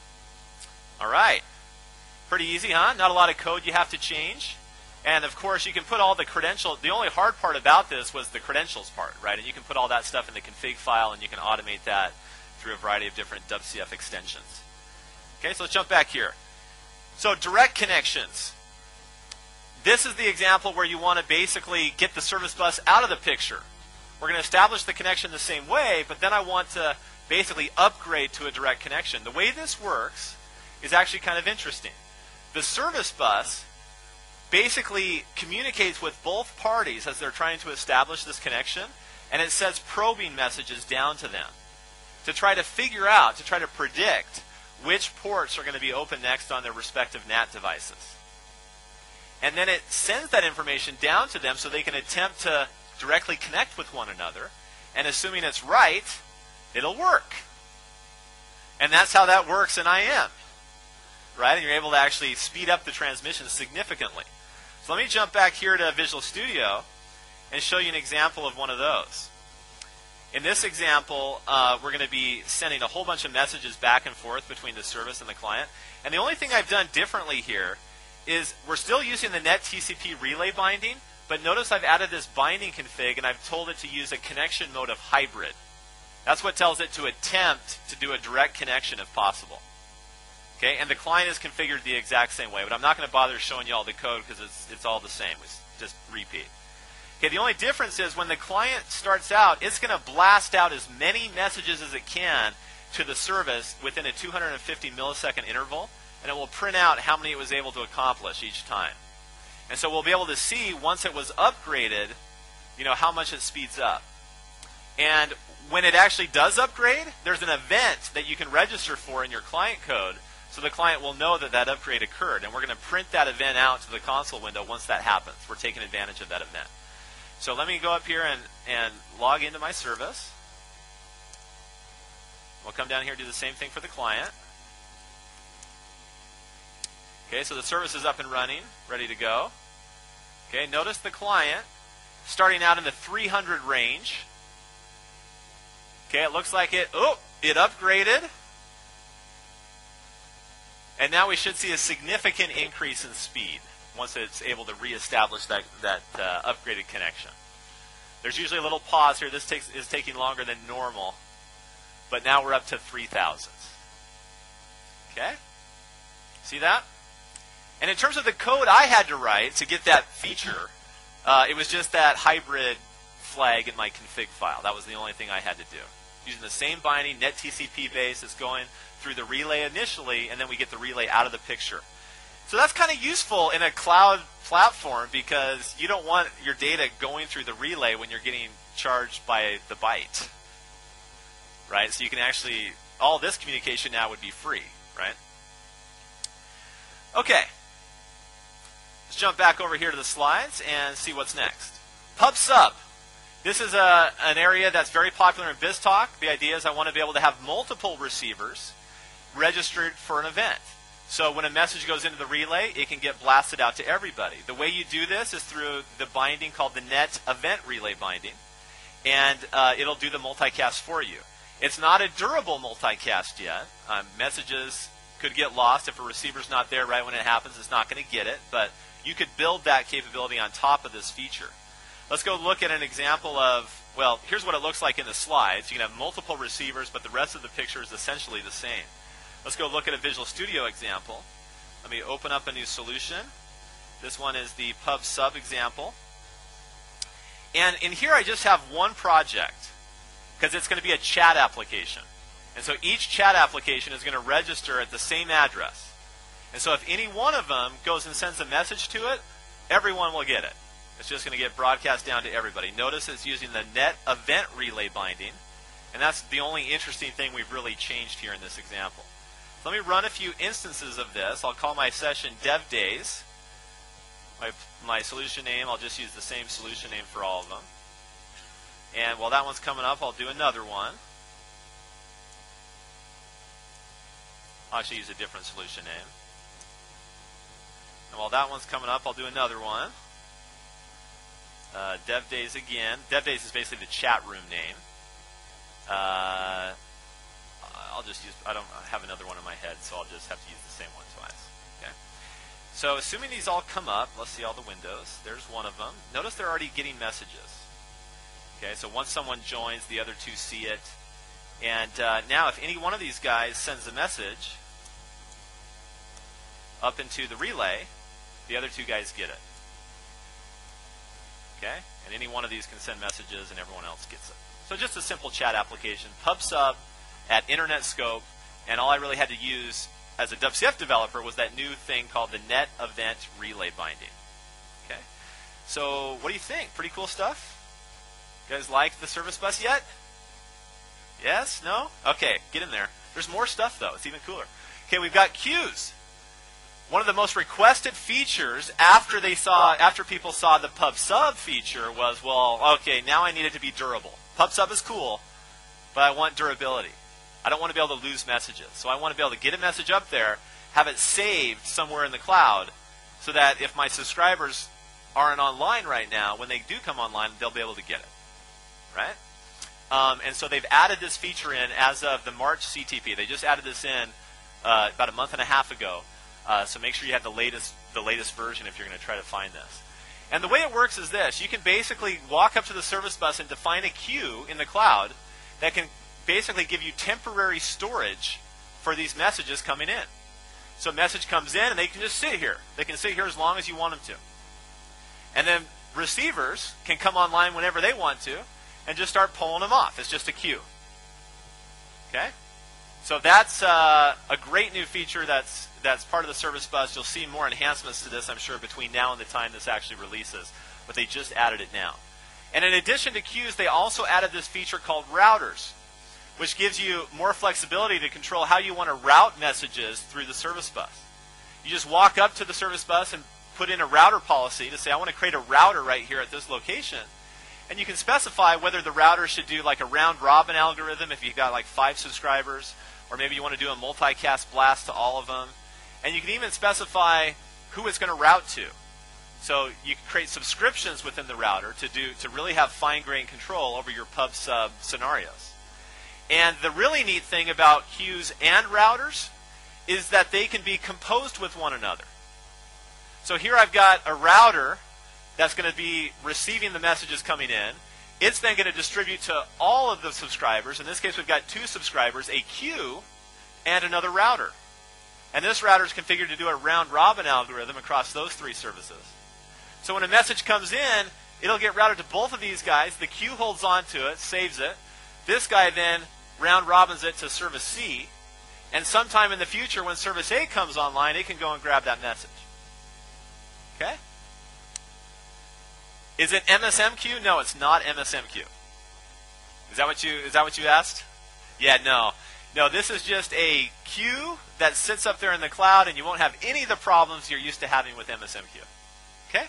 All right. Pretty easy, huh? Not a lot of code you have to change. And of course, you can put all the credentials. The only hard part about this was the credentials part, right? And you can put all that stuff in the config file, and you can automate that through a variety of different W C F extensions. Okay, so let's jump back here. So direct connections. This is the example where you want to basically get the service bus out of the picture. We're going to establish the connection the same way, but then I want to basically upgrade to a direct connection. The way this works is actually kind of interesting. The service bus basically communicates with both parties as they're trying to establish this connection, and it sends probing messages down to them to try to figure out, to try to predict which ports are going to be open next on their respective N A T devices. And then it sends that information down to them so they can attempt to directly connect with one another. And assuming it's right, it'll work. And that's how that works in I M. Right? And you're able to actually speed up the transmission significantly. So let me jump back here to Visual Studio and show you an example of one of those. In this example, uh, we're going to be sending a whole bunch of messages back and forth between the service and the client. And the only thing I've done differently here is we're still using the net T C P relay binding, but notice I've added this binding config, and I've told it to use a connection mode of hybrid. That's what tells it to attempt to do a direct connection if possible. Okay, and the client is configured the exact same way, but I'm not going to bother showing you all the code because it's, it's all the same. It's just repeat. Okay, the only difference is when the client starts out, it's going to blast out as many messages as it can to the service within a two hundred fifty millisecond interval, and it will print out how many it was able to accomplish each time. And so we'll be able to see, once it was upgraded, you know, how much it speeds up. And when it actually does upgrade, there's an event that you can register for in your client code So the client will know that that upgrade occurred, and we're going to print that event out to the console window once that happens. We're taking advantage of that event. So let me go up here and, and log into my service. We'll come down here and do the same thing for the client. Okay, so the service is up and running, ready to go. Okay, notice the client starting out in the three hundred range. Okay, it looks like it, oh, it upgraded. And now we should see a significant increase in speed once it's able to reestablish that, that uh, upgraded connection. There's usually a little pause here. This takes, is taking longer than normal. But now we're up to three thousand. Okay? See that? And in terms of the code I had to write to get that feature, uh, it was just that hybrid flag in my config file. That was the only thing I had to do. Using the same binding, net T C P base is going through the relay initially, and then we get the relay out of the picture. So that's kind of useful in a cloud platform because you don't want your data going through the relay when you're getting charged by the byte. Right? So you can actually, all this communication now would be free, right? Okay. Let's jump back over here to the slides and see what's next. PubSub. This is a, an area that's very popular in BizTalk. The idea is I want to be able to have multiple receivers registered for an event. So when a message goes into the relay, it can get blasted out to everybody. The way you do this is through the binding called the net event relay binding. And uh, it'll do the multicast for you. It's not a durable multicast yet. Um, messages could get lost. If a receiver's not there right when it happens, it's not going to get it. But you could build that capability on top of this feature. Let's go look at an example of, well, here's what it looks like in the slides. You can have multiple receivers, but the rest of the picture is essentially the same. Let's go look at a Visual Studio example. Let me open up a new solution. This one is the PubSub example. And in here I just have one project because it's going to be a chat application. And so each chat application is going to register at the same address. And so if any one of them goes and sends a message to it, everyone will get it. It's just going to get broadcast down to everybody. Notice it's using the net event relay binding. And that's the only interesting thing we've really changed here in this example. So let me run a few instances of this. I'll call my session Dev Days. My, my solution name, I'll just use the same solution name for all of them. And while that one's coming up, I'll do another one. I'll actually use a different solution name. And while that one's coming up, I'll do another one. Uh, Dev Days again. Dev Days is basically the chat room name. Uh, I'll just use, I don't have another one in my head, so I'll just have to use the same one twice. Okay. So assuming these all come up, let's see all the windows. There's one of them. Notice they're already getting messages. Okay, so once someone joins, the other two see it. And uh, now if any one of these guys sends a message up into the relay, the other two guys get it. Okay? And any one of these can send messages and everyone else gets it. So just a simple chat application. PubSub at Internet Scope, and all I really had to use as a W C F developer was that new thing called the net event relay binding. Okay? So what do you think? Pretty cool stuff? You guys like the service bus yet? Yes? No? Okay, get in there. There's more stuff though. It's even cooler. Okay, we've got queues. One of the most requested features after they saw, after people saw the PubSub feature was, well, okay, now I need it to be durable. PubSub is cool, but I want durability. I don't want to be able to lose messages. So I want to be able to get a message up there, have it saved somewhere in the cloud, so that if my subscribers aren't online right now, when they do come online, they'll be able to get it. Right? Um, and so they've added this feature in as of the March C T P. They just added this in uh, about a month and a half ago. Uh, so make sure you have the latest the latest version if you're going to try to find this. And the way it works is this. You can basically walk up to the service bus and define a queue in the cloud that can basically give you temporary storage for these messages coming in. So a message comes in and they can just sit here. They can sit here as long as you want them to. And then receivers can come online whenever they want to and just start pulling them off. It's just a queue. Okay? So that's uh, a great new feature that's that's part of the service bus. You'll see more enhancements to this, I'm sure, between now and the time this actually releases. But they just added it now. And in addition to queues, they also added this feature called routers. which gives you more flexibility to control how you want to route messages through the service bus. You just walk up to the service bus and put in a router policy to say, I want to create a router right here at this location. And you can specify whether the router should do like a round robin algorithm if you've got like five subscribers, or maybe you want to do a multicast blast to all of them. And you can even specify who it's going to route to. So you can create subscriptions within the router to do to really have fine-grained control over your pub sub scenarios. And the really neat thing about queues and routers is that they can be composed with one another. So here I've got a router that's going to be receiving the messages coming in. It's then going to distribute to all of the subscribers. In this case, we've got two subscribers, a queue, and another router. And this router is configured to do a round-robin algorithm across those three services. So when a message comes in, it'll get routed to both of these guys. The queue holds on to it, saves it. This guy then round-robins it to service C. And sometime in the future, when service A comes online, it can go and grab that message. Okay? Is it M S M Q? No, it's not M S M Q. Is that what you is that what you asked? Yeah, no. No, this is just a queue that sits up there in the cloud, and you won't have any of the problems you're used to having with M S M Q. Okay?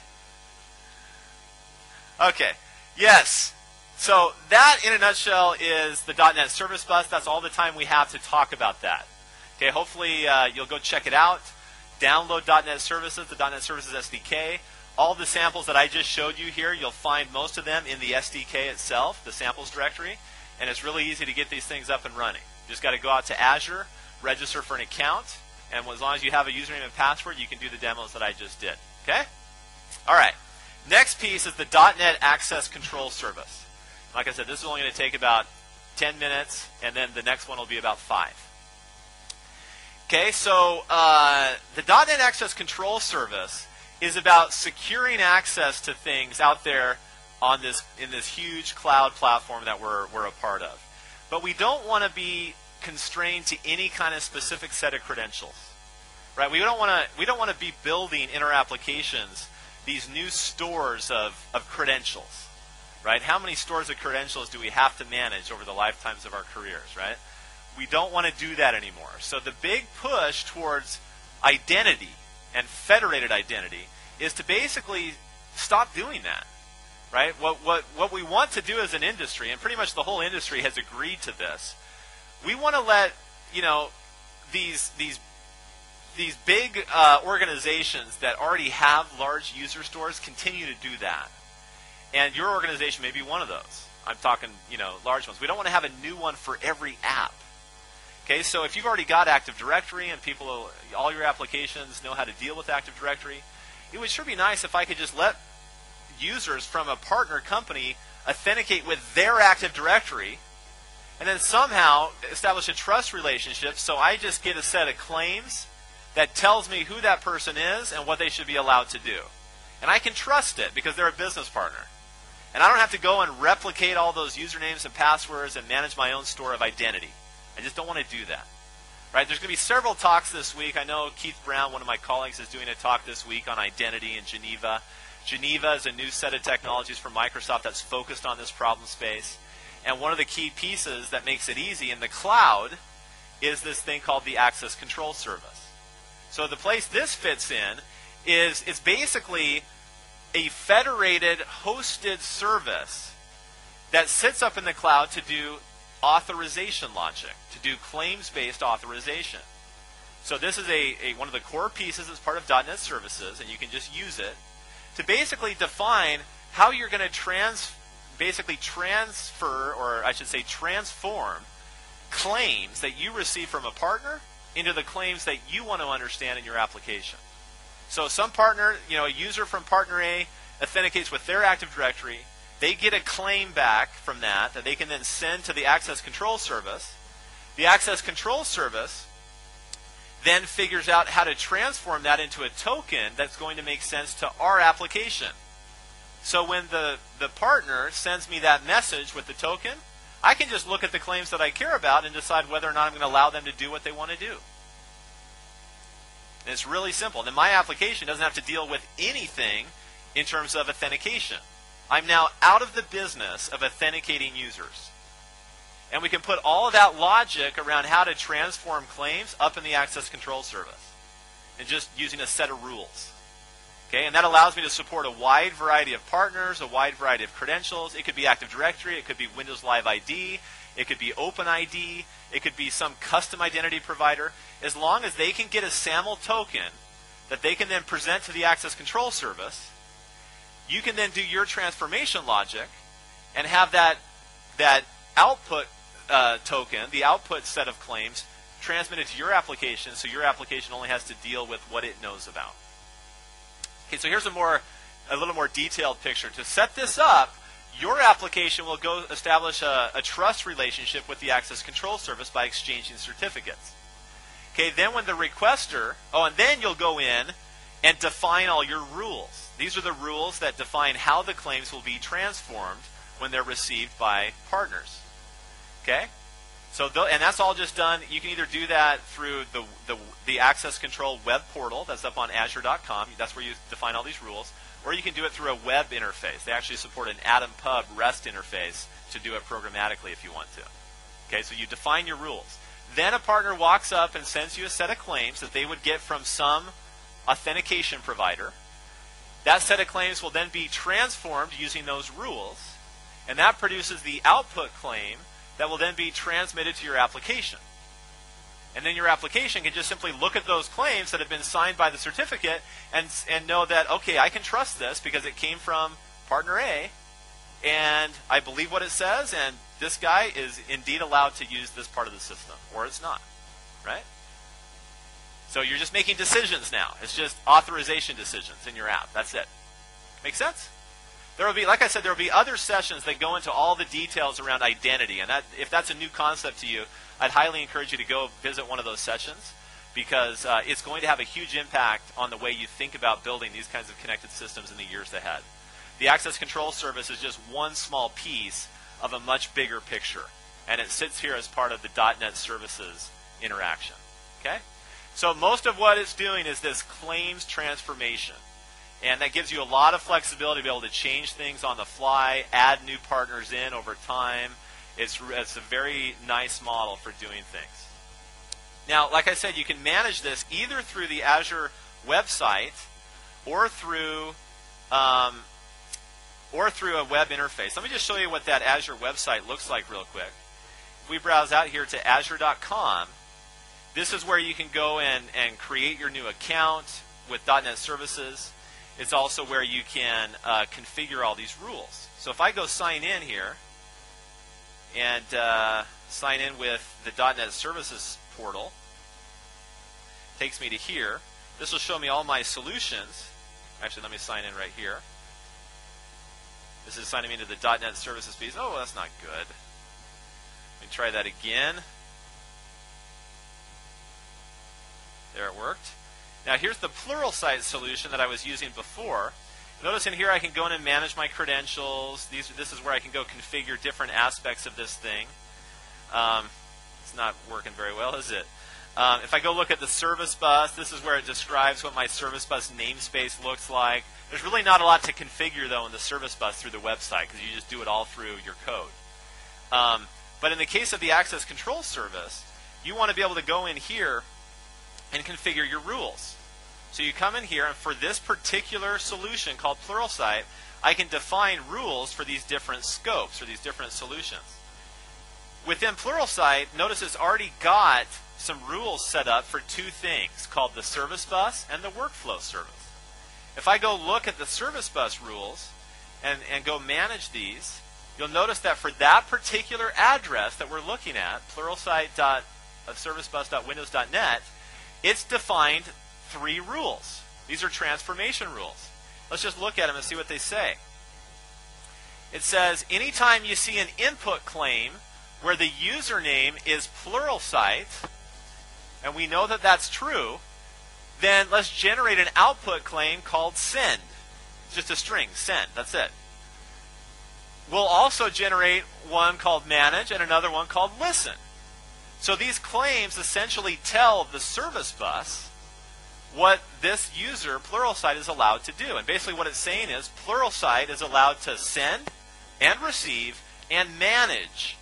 Okay. Yes. So that, in a nutshell, is the .NET Service Bus. That's all the time we have to talk about that. Okay, hopefully uh, you'll go check it out. Download .NET Services, the .NET Services S D K. All the samples that I just showed you here, you'll find most of them in the S D K itself, the samples directory. And it's really easy to get these things up and running. You just got to go out to Azure, register for an account, and as long as you have a username and password, you can do the demos that I just did. Okay? All right. Next piece is the .NET Access Control Service. Like I said, this is only going to take about ten minutes, and then the next one will be about five. Okay, so uh, the .NET Access Control Service is about securing access to things out there on this in this huge cloud platform that we're we're a part of. But we don't want to be constrained to any kind of specific set of credentials, right? We don't want to we don't want to be building in our applications these new stores of of credentials, right? How many stores of credentials do we have to manage over the lifetimes of our careers, right? We don't want to do that anymore. So the big push towards identity and federated identity is to basically stop doing that, right? What what what we want to do as an industry, and pretty much the whole industry has agreed to this, we want to let, you know, these these these big uh, organizations that already have large user stores continue to do that. And your organization may be one of those. I'm talking, you know, large ones. We don't want to have a new one for every app. Okay, so if you've already got Active Directory and people, all your applications know how to deal with Active Directory, it would sure be nice if I could just let users from a partner company authenticate with their Active Directory and then somehow establish a trust relationship so I just get a set of claims that tells me who that person is and what they should be allowed to do. And I can trust it because they're a business partner. And I don't have to go and replicate all those usernames and passwords and manage my own store of identity. I just don't want to do that. Right? There's going to be several talks this week. I know Keith Brown, one of my colleagues, is doing a talk this week on identity in Geneva. Geneva is a new set of technologies from Microsoft that's focused on this problem space. And one of the key pieces that makes it easy in the cloud is this thing called the Access Control Service. So the place this fits in is it's basically a federated hosted service that sits up in the cloud to do authorization logic, to do claims-based authorization. So this is a, a one of the core pieces as part of .NET Services, and you can just use it to basically define how you're going to trans, basically transfer, or I should say transform, claims that you receive from a partner into the claims that you want to understand in your application. So some partner, you know, a user from partner A authenticates with their Active Directory. They get a claim back from that that they can then send to the Access Control Service. The Access Control Service then figures out how to transform that into a token that's going to make sense to our application. So when the, the partner sends me that message with the token, I can just look at the claims that I care about and decide whether or not I'm going to allow them to do what they want to do. And it's really simple. Then my application doesn't have to deal with anything in terms of authentication. I'm now out of the business of authenticating users. And we can put all of that logic around how to transform claims up in the access control service, and just using a set of rules. Okay, and that allows me to support a wide variety of partners, a wide variety of credentials. It could be Active Directory, it could be Windows Live I D, it could be OpenID, it could be some custom identity provider. As long as they can get a SAML token that they can then present to the access control service, you can then do your transformation logic and have that, that output uh, token, the output set of claims, transmitted to your application, so your application only has to deal with what it knows about. Okay, so here's a more, a little more detailed picture. To set this up, your application will go establish a, a trust relationship with the access control service by exchanging certificates. Okay, then when the requester, oh, and then you'll go in and define all your rules. These are the rules that define how the claims will be transformed when they're received by partners. Okay? So, and that's all just done. You can either do that through the, the, the access control web portal that's up on azure dot com. That's where you define all these rules. Or you can do it through a web interface. They actually support an Atom Pub REST interface to do it programmatically if you want to. Okay, so you define your rules. Then a partner walks up and sends you a set of claims that they would get from some authentication provider. That set of claims will then be transformed using those rules, and that produces the output claim that will then be transmitted to your application. And then your application can just simply look at those claims that have been signed by the certificate and, and know that, okay, I can trust this because it came from partner A, and I believe what it says, and this guy is indeed allowed to use this part of the system, or it's not, right? So you're just making decisions now. It's just authorization decisions in your app. That's it. Make sense? There will be, like I said, there will be other sessions that go into all the details around identity. And that, if that's a new concept to you, I'd highly encourage you to go visit one of those sessions, because uh, it's going to have a huge impact on the way you think about building these kinds of connected systems in the years ahead. The access control service is just one small piece of a much bigger picture, and it sits here as part of the dot net services interaction. Okay? So most of what it's doing is this claims transformation. And that gives you a lot of flexibility to be able to change things on the fly, add new partners in over time. It's, it's a very nice model for doing things. Now, like I said, you can manage this either through the Azure website or through, um, or through a web interface. Let me just show you what that Azure website looks like real quick. If we browse out here to azure dot com, this is where you can go and, and create your new account with dot net services. It's also where you can uh, configure all these rules. So if I go sign in here and uh, sign in with the dot net services portal, it takes me to here. This will show me all my solutions. Actually, let me sign in right here. This is signing me into the dot net services piece. Oh, well, that's not good. Let me try that again. There, it worked. Now here's the Pluralsight solution that I was using before. Notice in here I can go in and manage my credentials. These, this is where I can go configure different aspects of this thing. Um, it's not working very well, is it? Um, if I go look at the service bus, this is where it describes what my service bus namespace looks like. There's really not a lot to configure, though, in the service bus through the website, because you just do it all through your code. Um, but in the case of the access control service, you want to be able to go in here and configure your rules. So you come in here, and for this particular solution called Pluralsight, I can define rules for these different scopes, for these different solutions. Within Pluralsight, notice it's already got some rules set up for two things, called the service bus and the workflow service. If I go look at the service bus rules and, and go manage these, you'll notice that for that particular address that we're looking at, pluralsight dot service bus dot windows dot net, it's defined three rules. These are transformation rules. Let's just look at them and see what they say. It says, anytime you see an input claim where the username is Pluralsight, and we know that that's true, then let's generate an output claim called send. It's just a string, send, that's it. We'll also generate one called manage and another one called listen. So these claims essentially tell the service bus what this user, Pluralsight, is allowed to do. And basically what it's saying is Pluralsight is allowed to send and receive and manage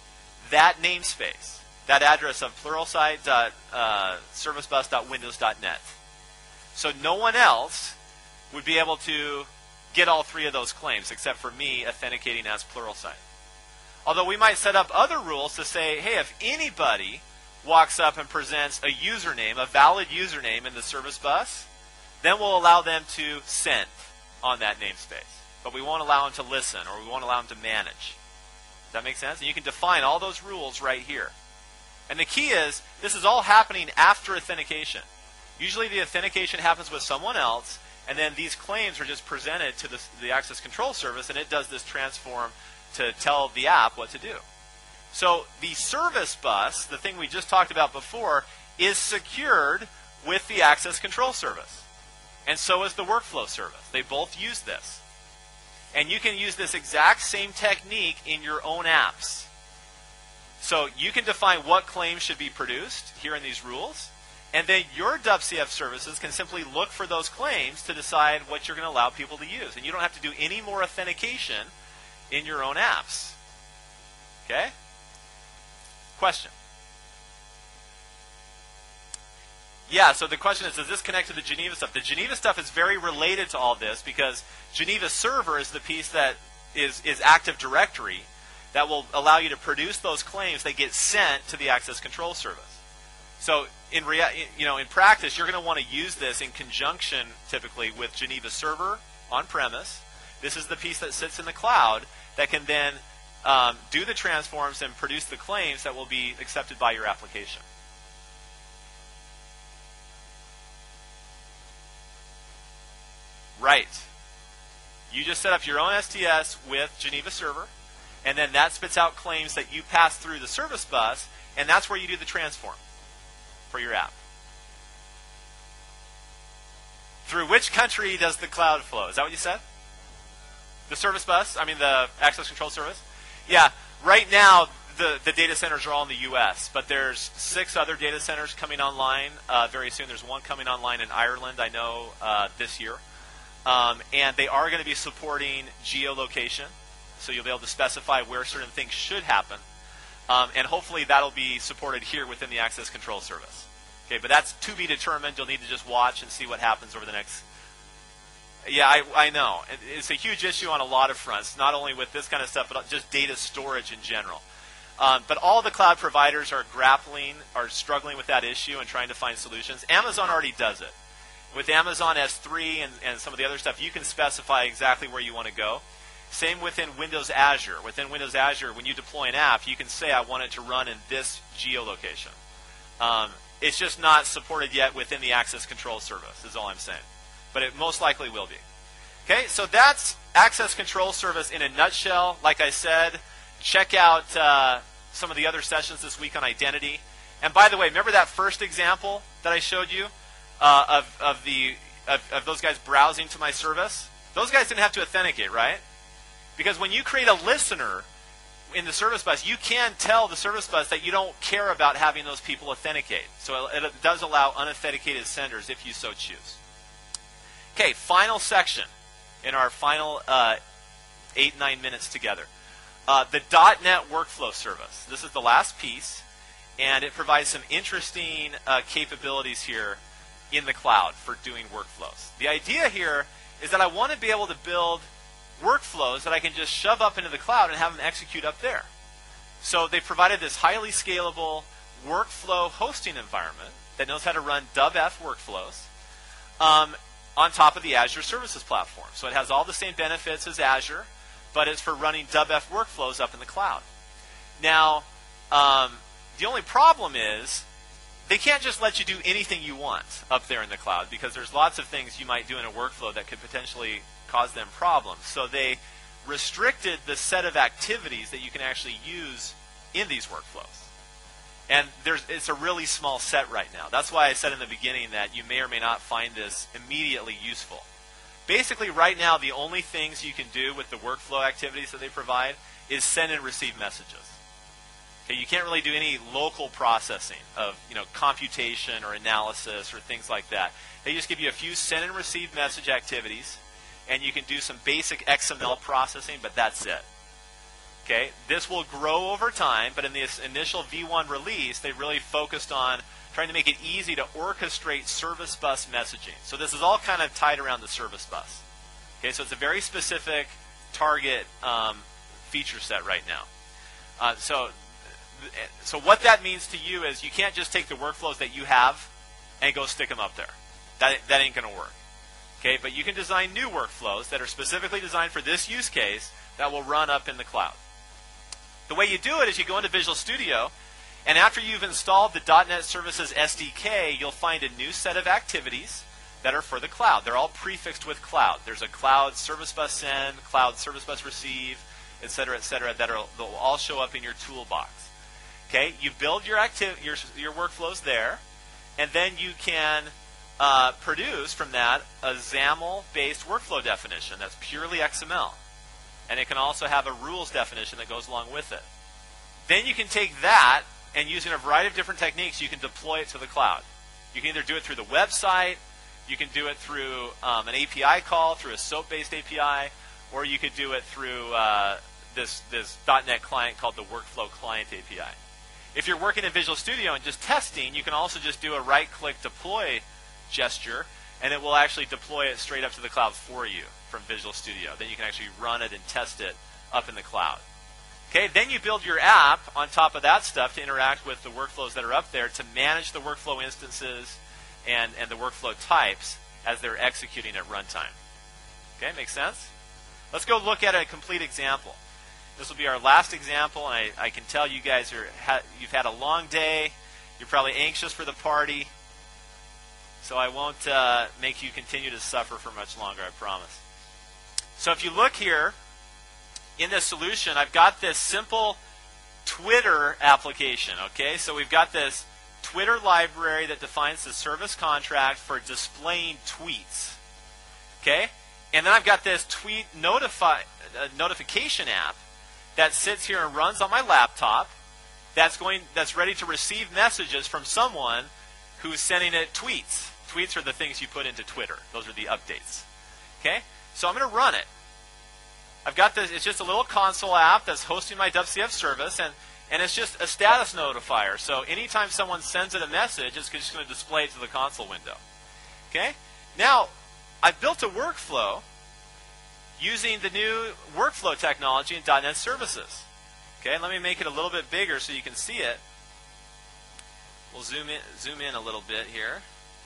that namespace, that address of pluralsight dot service bus dot windows dot net. So no one else would be able to get all three of those claims except for me authenticating as Pluralsight. Although we might set up other rules to say, hey, if anybody walks up and presents a username, a valid username in the service bus, then we'll allow them to send on that namespace. But we won't allow them to listen, or we won't allow them to manage. Does that make sense? And you can define all those rules right here. And the key is, this is all happening after authentication. Usually the authentication happens with someone else, and then these claims are just presented to the, the access control service, and it does this transform to tell the app what to do. So the service bus, the thing we just talked about before, is secured with the access control service. And so is the workflow service. They both use this. And you can use this exact same technique in your own apps. So you can define what claims should be produced here in these rules. And then your W C F services can simply look for those claims to decide what you're going to allow people to use. And you don't have to do any more authentication in your own apps. Okay? Question? Yeah, so the question is, does this connect to the Geneva stuff? The Geneva stuff is very related to all this because Geneva Server is the piece that is, is Active Directory that will allow you to produce those claims that get sent to the access control service. So in rea you know, in practice, you're going to want to use this in conjunction typically with Geneva Server on-premise. This is the piece that sits in the cloud that can then um, do the transforms and produce the claims that will be accepted by your application. Right. You just set up your own S T S with Geneva Server, and then that spits out claims that you pass through the service bus, and that's where you do the transform for your app. Through which country does the cloud flow? Is that what you said? The service bus? I mean the access control service? Yeah. Right now, the, the data centers are all in the U S, but there's six other data centers coming online uh, very soon. There's one coming online in Ireland, I know, uh, this year. Um, and they are going to be supporting geolocation, so you'll be able to specify where certain things should happen. Um, and hopefully that'll be supported here within the access control service. Okay, but that's to be determined. You'll need to just watch and see what happens over the next... Yeah, I, I know. It's a huge issue on a lot of fronts, not only with this kind of stuff, but just data storage in general. Um, but all the cloud providers are grappling, are struggling with that issue and trying to find solutions. Amazon already does it. With Amazon S three and, and some of the other stuff, you can specify exactly where you want to go. Same within Windows Azure. Within Windows Azure, when you deploy an app, you can say, I want it to run in this geolocation. Um, it's just not supported yet within the access control service, is all I'm saying. But it most likely will be. Okay, so that's access control service in a nutshell. Like I said, check out uh, some of the other sessions this week on identity. And by the way, remember that first example that I showed you? Uh, of, of, the, of, of those guys browsing to my service? Those guys didn't have to authenticate, right? Because when you create a listener in the service bus, you can tell the service bus that you don't care about having those people authenticate. So it, it does allow unauthenticated senders if you so choose. Okay, final section in our final uh, eight, nine minutes together. Uh, the dot net workflow service. This is the last piece, and it provides some interesting uh, capabilities here in the cloud for doing workflows. The idea here is that I want to be able to build workflows that I can just shove up into the cloud and have them execute up there. So they provided this highly scalable workflow hosting environment that knows how to run W F workflows um, on top of the Azure Services Platform. So it has all the same benefits as Azure, but it's for running W F workflows up in the cloud. Now, um, the only problem is they can't just let you do anything you want up there in the cloud because there's lots of things you might do in a workflow that could potentially cause them problems. So they restricted the set of activities that you can actually use in these workflows. And there's, it's a really small set right now. That's why I said in the beginning that you may or may not find this immediately useful. Basically, right now, the only things you can do with the workflow activities that they provide is send and receive messages. Okay, you can't really do any local processing of, you know, computation or analysis or things like that. They just give you a few send and receive message activities, and you can do some basic X M L processing, but that's it. Okay, this will grow over time, but in this initial V one release, they really focused on trying to make it easy to orchestrate service bus messaging. So this is all kind of tied around the service bus. Okay, so it's a very specific target um, feature set right now. Uh, so, so what that means to you is you can't just take the workflows that you have and go stick them up there. That, that ain't going to work. Okay, but you can design new workflows that are specifically designed for this use case that will run up in the cloud. The way you do it is you go into Visual Studio, and after you've installed the dot net Services S D K, you'll find a new set of activities that are for the cloud. They're all prefixed with cloud. There's a cloud service bus send, cloud service bus receive, et cetera, et cetera, that are, they'll all show up in your toolbox. Okay, you build your, activ- your, your workflows there, and then you can uh, produce from that a XAML-based workflow definition that's purely X M L. And it can also have a rules definition that goes along with it. Then you can take that, and using a variety of different techniques, you can deploy it to the cloud. You can either do it through the website, you can do it through um, an A P I call, through a SOAP-based A P I, or you could do it through uh, this, this dot net client called the Workflow Client A P I. If you're working in Visual Studio and just testing, you can also just do a right-click deploy gesture, and it will actually deploy it straight up to the cloud for you from Visual Studio. Then you can actually run it and test it up in the cloud. Okay, then you build your app on top of that stuff to interact with the workflows that are up there to manage the workflow instances and, and the workflow types as they're executing at runtime. Okay, makes sense? Let's go look at a complete example. This will be our last example, and I, I can tell you guys are ha- you've had a long day. You're probably anxious for the party. So I won't uh, make you continue to suffer for much longer, I promise. So if you look here, in this solution, I've got this simple Twitter application, okay? So we've got this Twitter library that defines the service contract for displaying tweets, okay? And then I've got this tweet notify, uh, notification app that sits here and runs on my laptop that's going that's ready to receive messages from someone who's sending it tweets. Tweets are the things you put into Twitter. Those are the updates. Okay? So I'm going to run it. I've got this, it's just a little console app that's hosting my W C F service, and, and it's just a status notifier. So anytime someone sends it a message, it's just going to display it to the console window. Okay? Now, I've built a workflow using the new workflow technology in dot net Services. Okay, let me make it a little bit bigger so you can see it. We'll zoom in, zoom in a little bit here.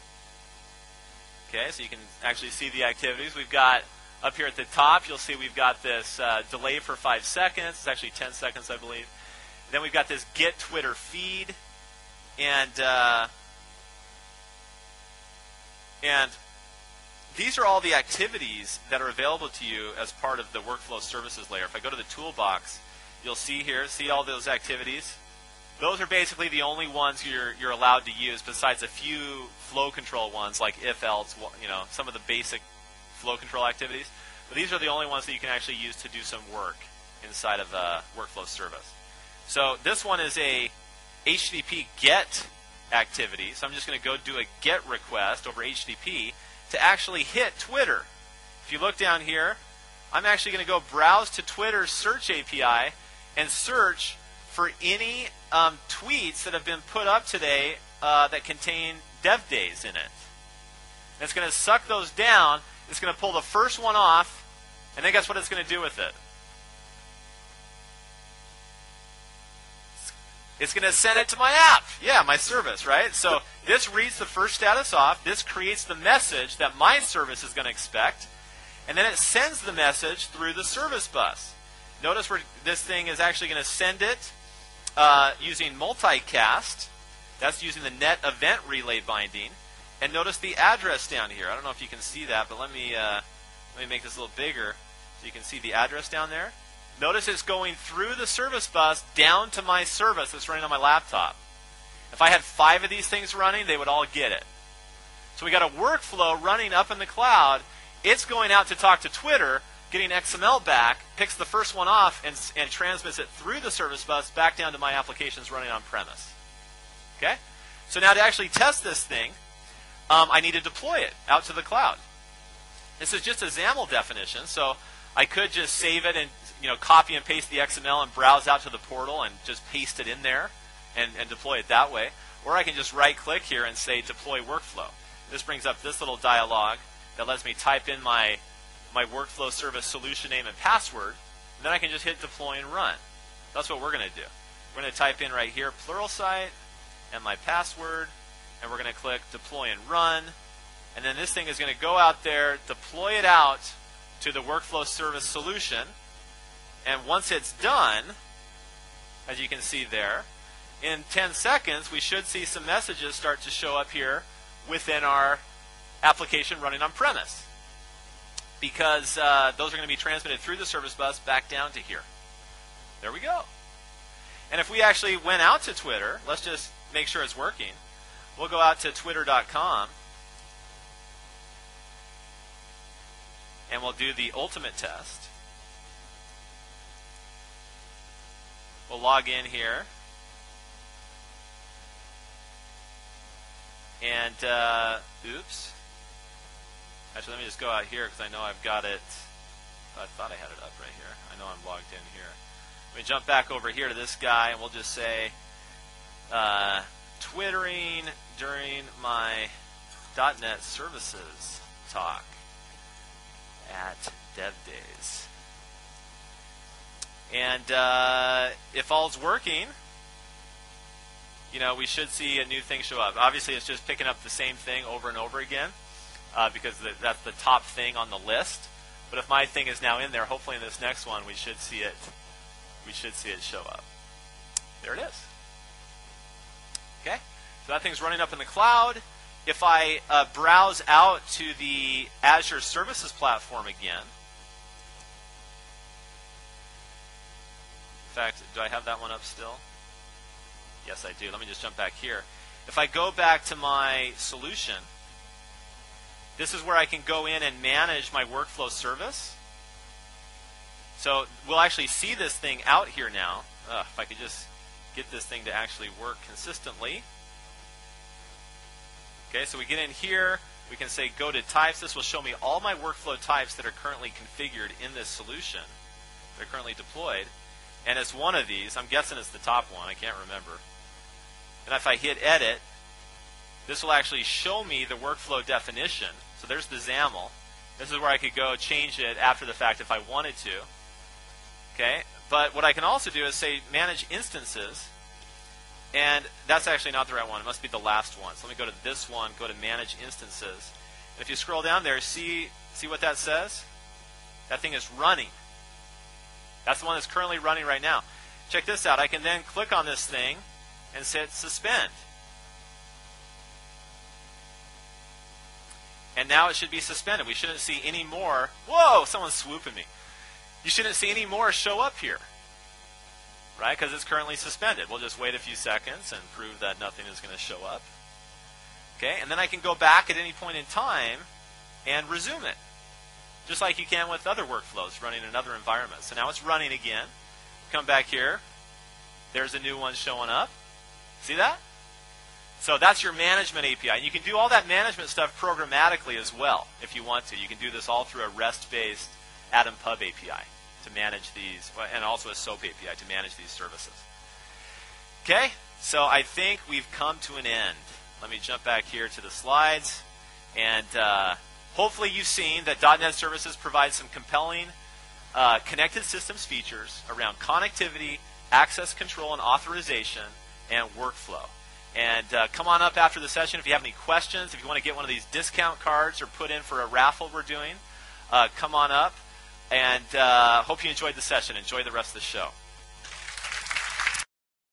Okay, so you can actually see the activities. We've got up here at the top, you'll see we've got this uh, delay for five seconds. It's actually ten seconds, I believe. Then we've got this get Twitter feed. And, uh, and these are all the activities that are available to you as part of the workflow services layer. If I go to the toolbox, you'll see here, see all those activities. Those are basically the only ones you're you're allowed to use, besides a few flow control ones like if else, you know, some of the basic flow control activities. But these are the only ones that you can actually use to do some work inside of a workflow service. So this one is a H T T P GET activity. So I'm just going to go do a GET request over H T T P to actually hit Twitter. If you look down here, I'm actually going to go browse to Twitter's search A P I and search for any um, tweets that have been put up today uh, that contain dev days in it. And it's going to suck those down. It's going to pull the first one off, and then guess what it's going to do with it? It's going to send it to my app. Yeah, my service, right? So this reads the first status off. This creates the message that my service is going to expect. And then it sends the message through the service bus. Notice where this thing is actually going to send it uh, using multicast. That's using the net event relay binding. And notice the address down here. I don't know if you can see that, but let me, uh, let me make this a little bigger so you can see the address down there. Notice it's going through the service bus down to my service that's running on my laptop. If I had five of these things running, they would all get it. So we got a workflow running up in the cloud. It's going out to talk to Twitter, getting X M L back, picks the first one off, and, and transmits it through the service bus back down to my applications running on premise. Okay? So now to actually test this thing, um, I need to deploy it out to the cloud. This is just a XAML definition, so I could just save it and you know, copy and paste the X M L and browse out to the portal and just paste it in there and, and deploy it that way. Or I can just right-click here and say Deploy Workflow. This brings up this little dialog that lets me type in my, my workflow service solution name and password, and then I can just hit Deploy and Run. That's what we're going to do. We're going to type in right here Pluralsight and my password, and we're going to click Deploy and Run. And then this thing is going to go out there, deploy it out to the workflow service solution. And once it's done, as you can see there, in ten seconds, we should see some messages start to show up here within our application running on premise. Because uh, those are going to be transmitted through the service bus back down to here. There we go. And if we actually went out to Twitter, let's just make sure it's working. We'll go out to twitter dot com. And we'll do the ultimate test. We'll log in here. And, uh, oops. Actually, let me just go out here because I know I've got it. I thought I had it up right here. I know I'm logged in here. Let me jump back over here to this guy, and we'll just say, uh, twittering during my dot net services talk at DevDays. And uh, if all's working, you know, we should see a new thing show up. Obviously, it's just picking up the same thing over and over again uh, because the, that's the top thing on the list. But if my thing is now in there, hopefully in this next one, we should see it. We should see it show up. There it is. Okay, so that thing's running up in the cloud. If I uh, browse out to the Azure Services Platform again, in fact, do I have that one up still? Yes, I do. Let me just jump back here. If I go back to my solution, this is where I can go in and manage my workflow service. So we'll actually see this thing out here now. Ugh, if I could just get this thing to actually work consistently. Okay, so we get in here. We can say go to types. This will show me all my workflow types that are currently configured in this solution. They're currently deployed. And it's one of these. I'm guessing it's the top one. I can't remember. And if I hit edit, this will actually show me the workflow definition. So there's the XAML. This is where I could go change it after the fact if I wanted to. Okay, but what I can also do is say manage instances. And that's actually not the right one. It must be the last one. So let me go to this one, go to manage instances. And if you scroll down there, see, see what that says? That thing is running. That's the one that's currently running right now. Check this out. I can then click on this thing and say suspend. And now it should be suspended. We shouldn't see any more. Whoa, someone's swooping me. You shouldn't see any more show up here. Right? Because it's currently suspended. We'll just wait a few seconds and prove that nothing is going to show up. Okay, and then I can go back at any point in time and resume it. Just like you can with other workflows running in other environments. So now it's running again. Come back here. There's a new one showing up. See that? So that's your management A P I. And you can do all that management stuff programmatically as well if you want to. You can do this all through a REST-based Atom Pub A P I to manage these, and also a SOAP A P I to manage these services. Okay, so I think we've come to an end. Let me jump back here to the slides. And uh, hopefully you've seen that dot net Services provides some compelling uh, connected systems features around connectivity, access control and authorization, and workflow. And uh, come on up after the session if you have any questions. If you want to get one of these discount cards or put in for a raffle we're doing, uh, come on up. And uh, hope you enjoyed the session. Enjoy the rest of the show.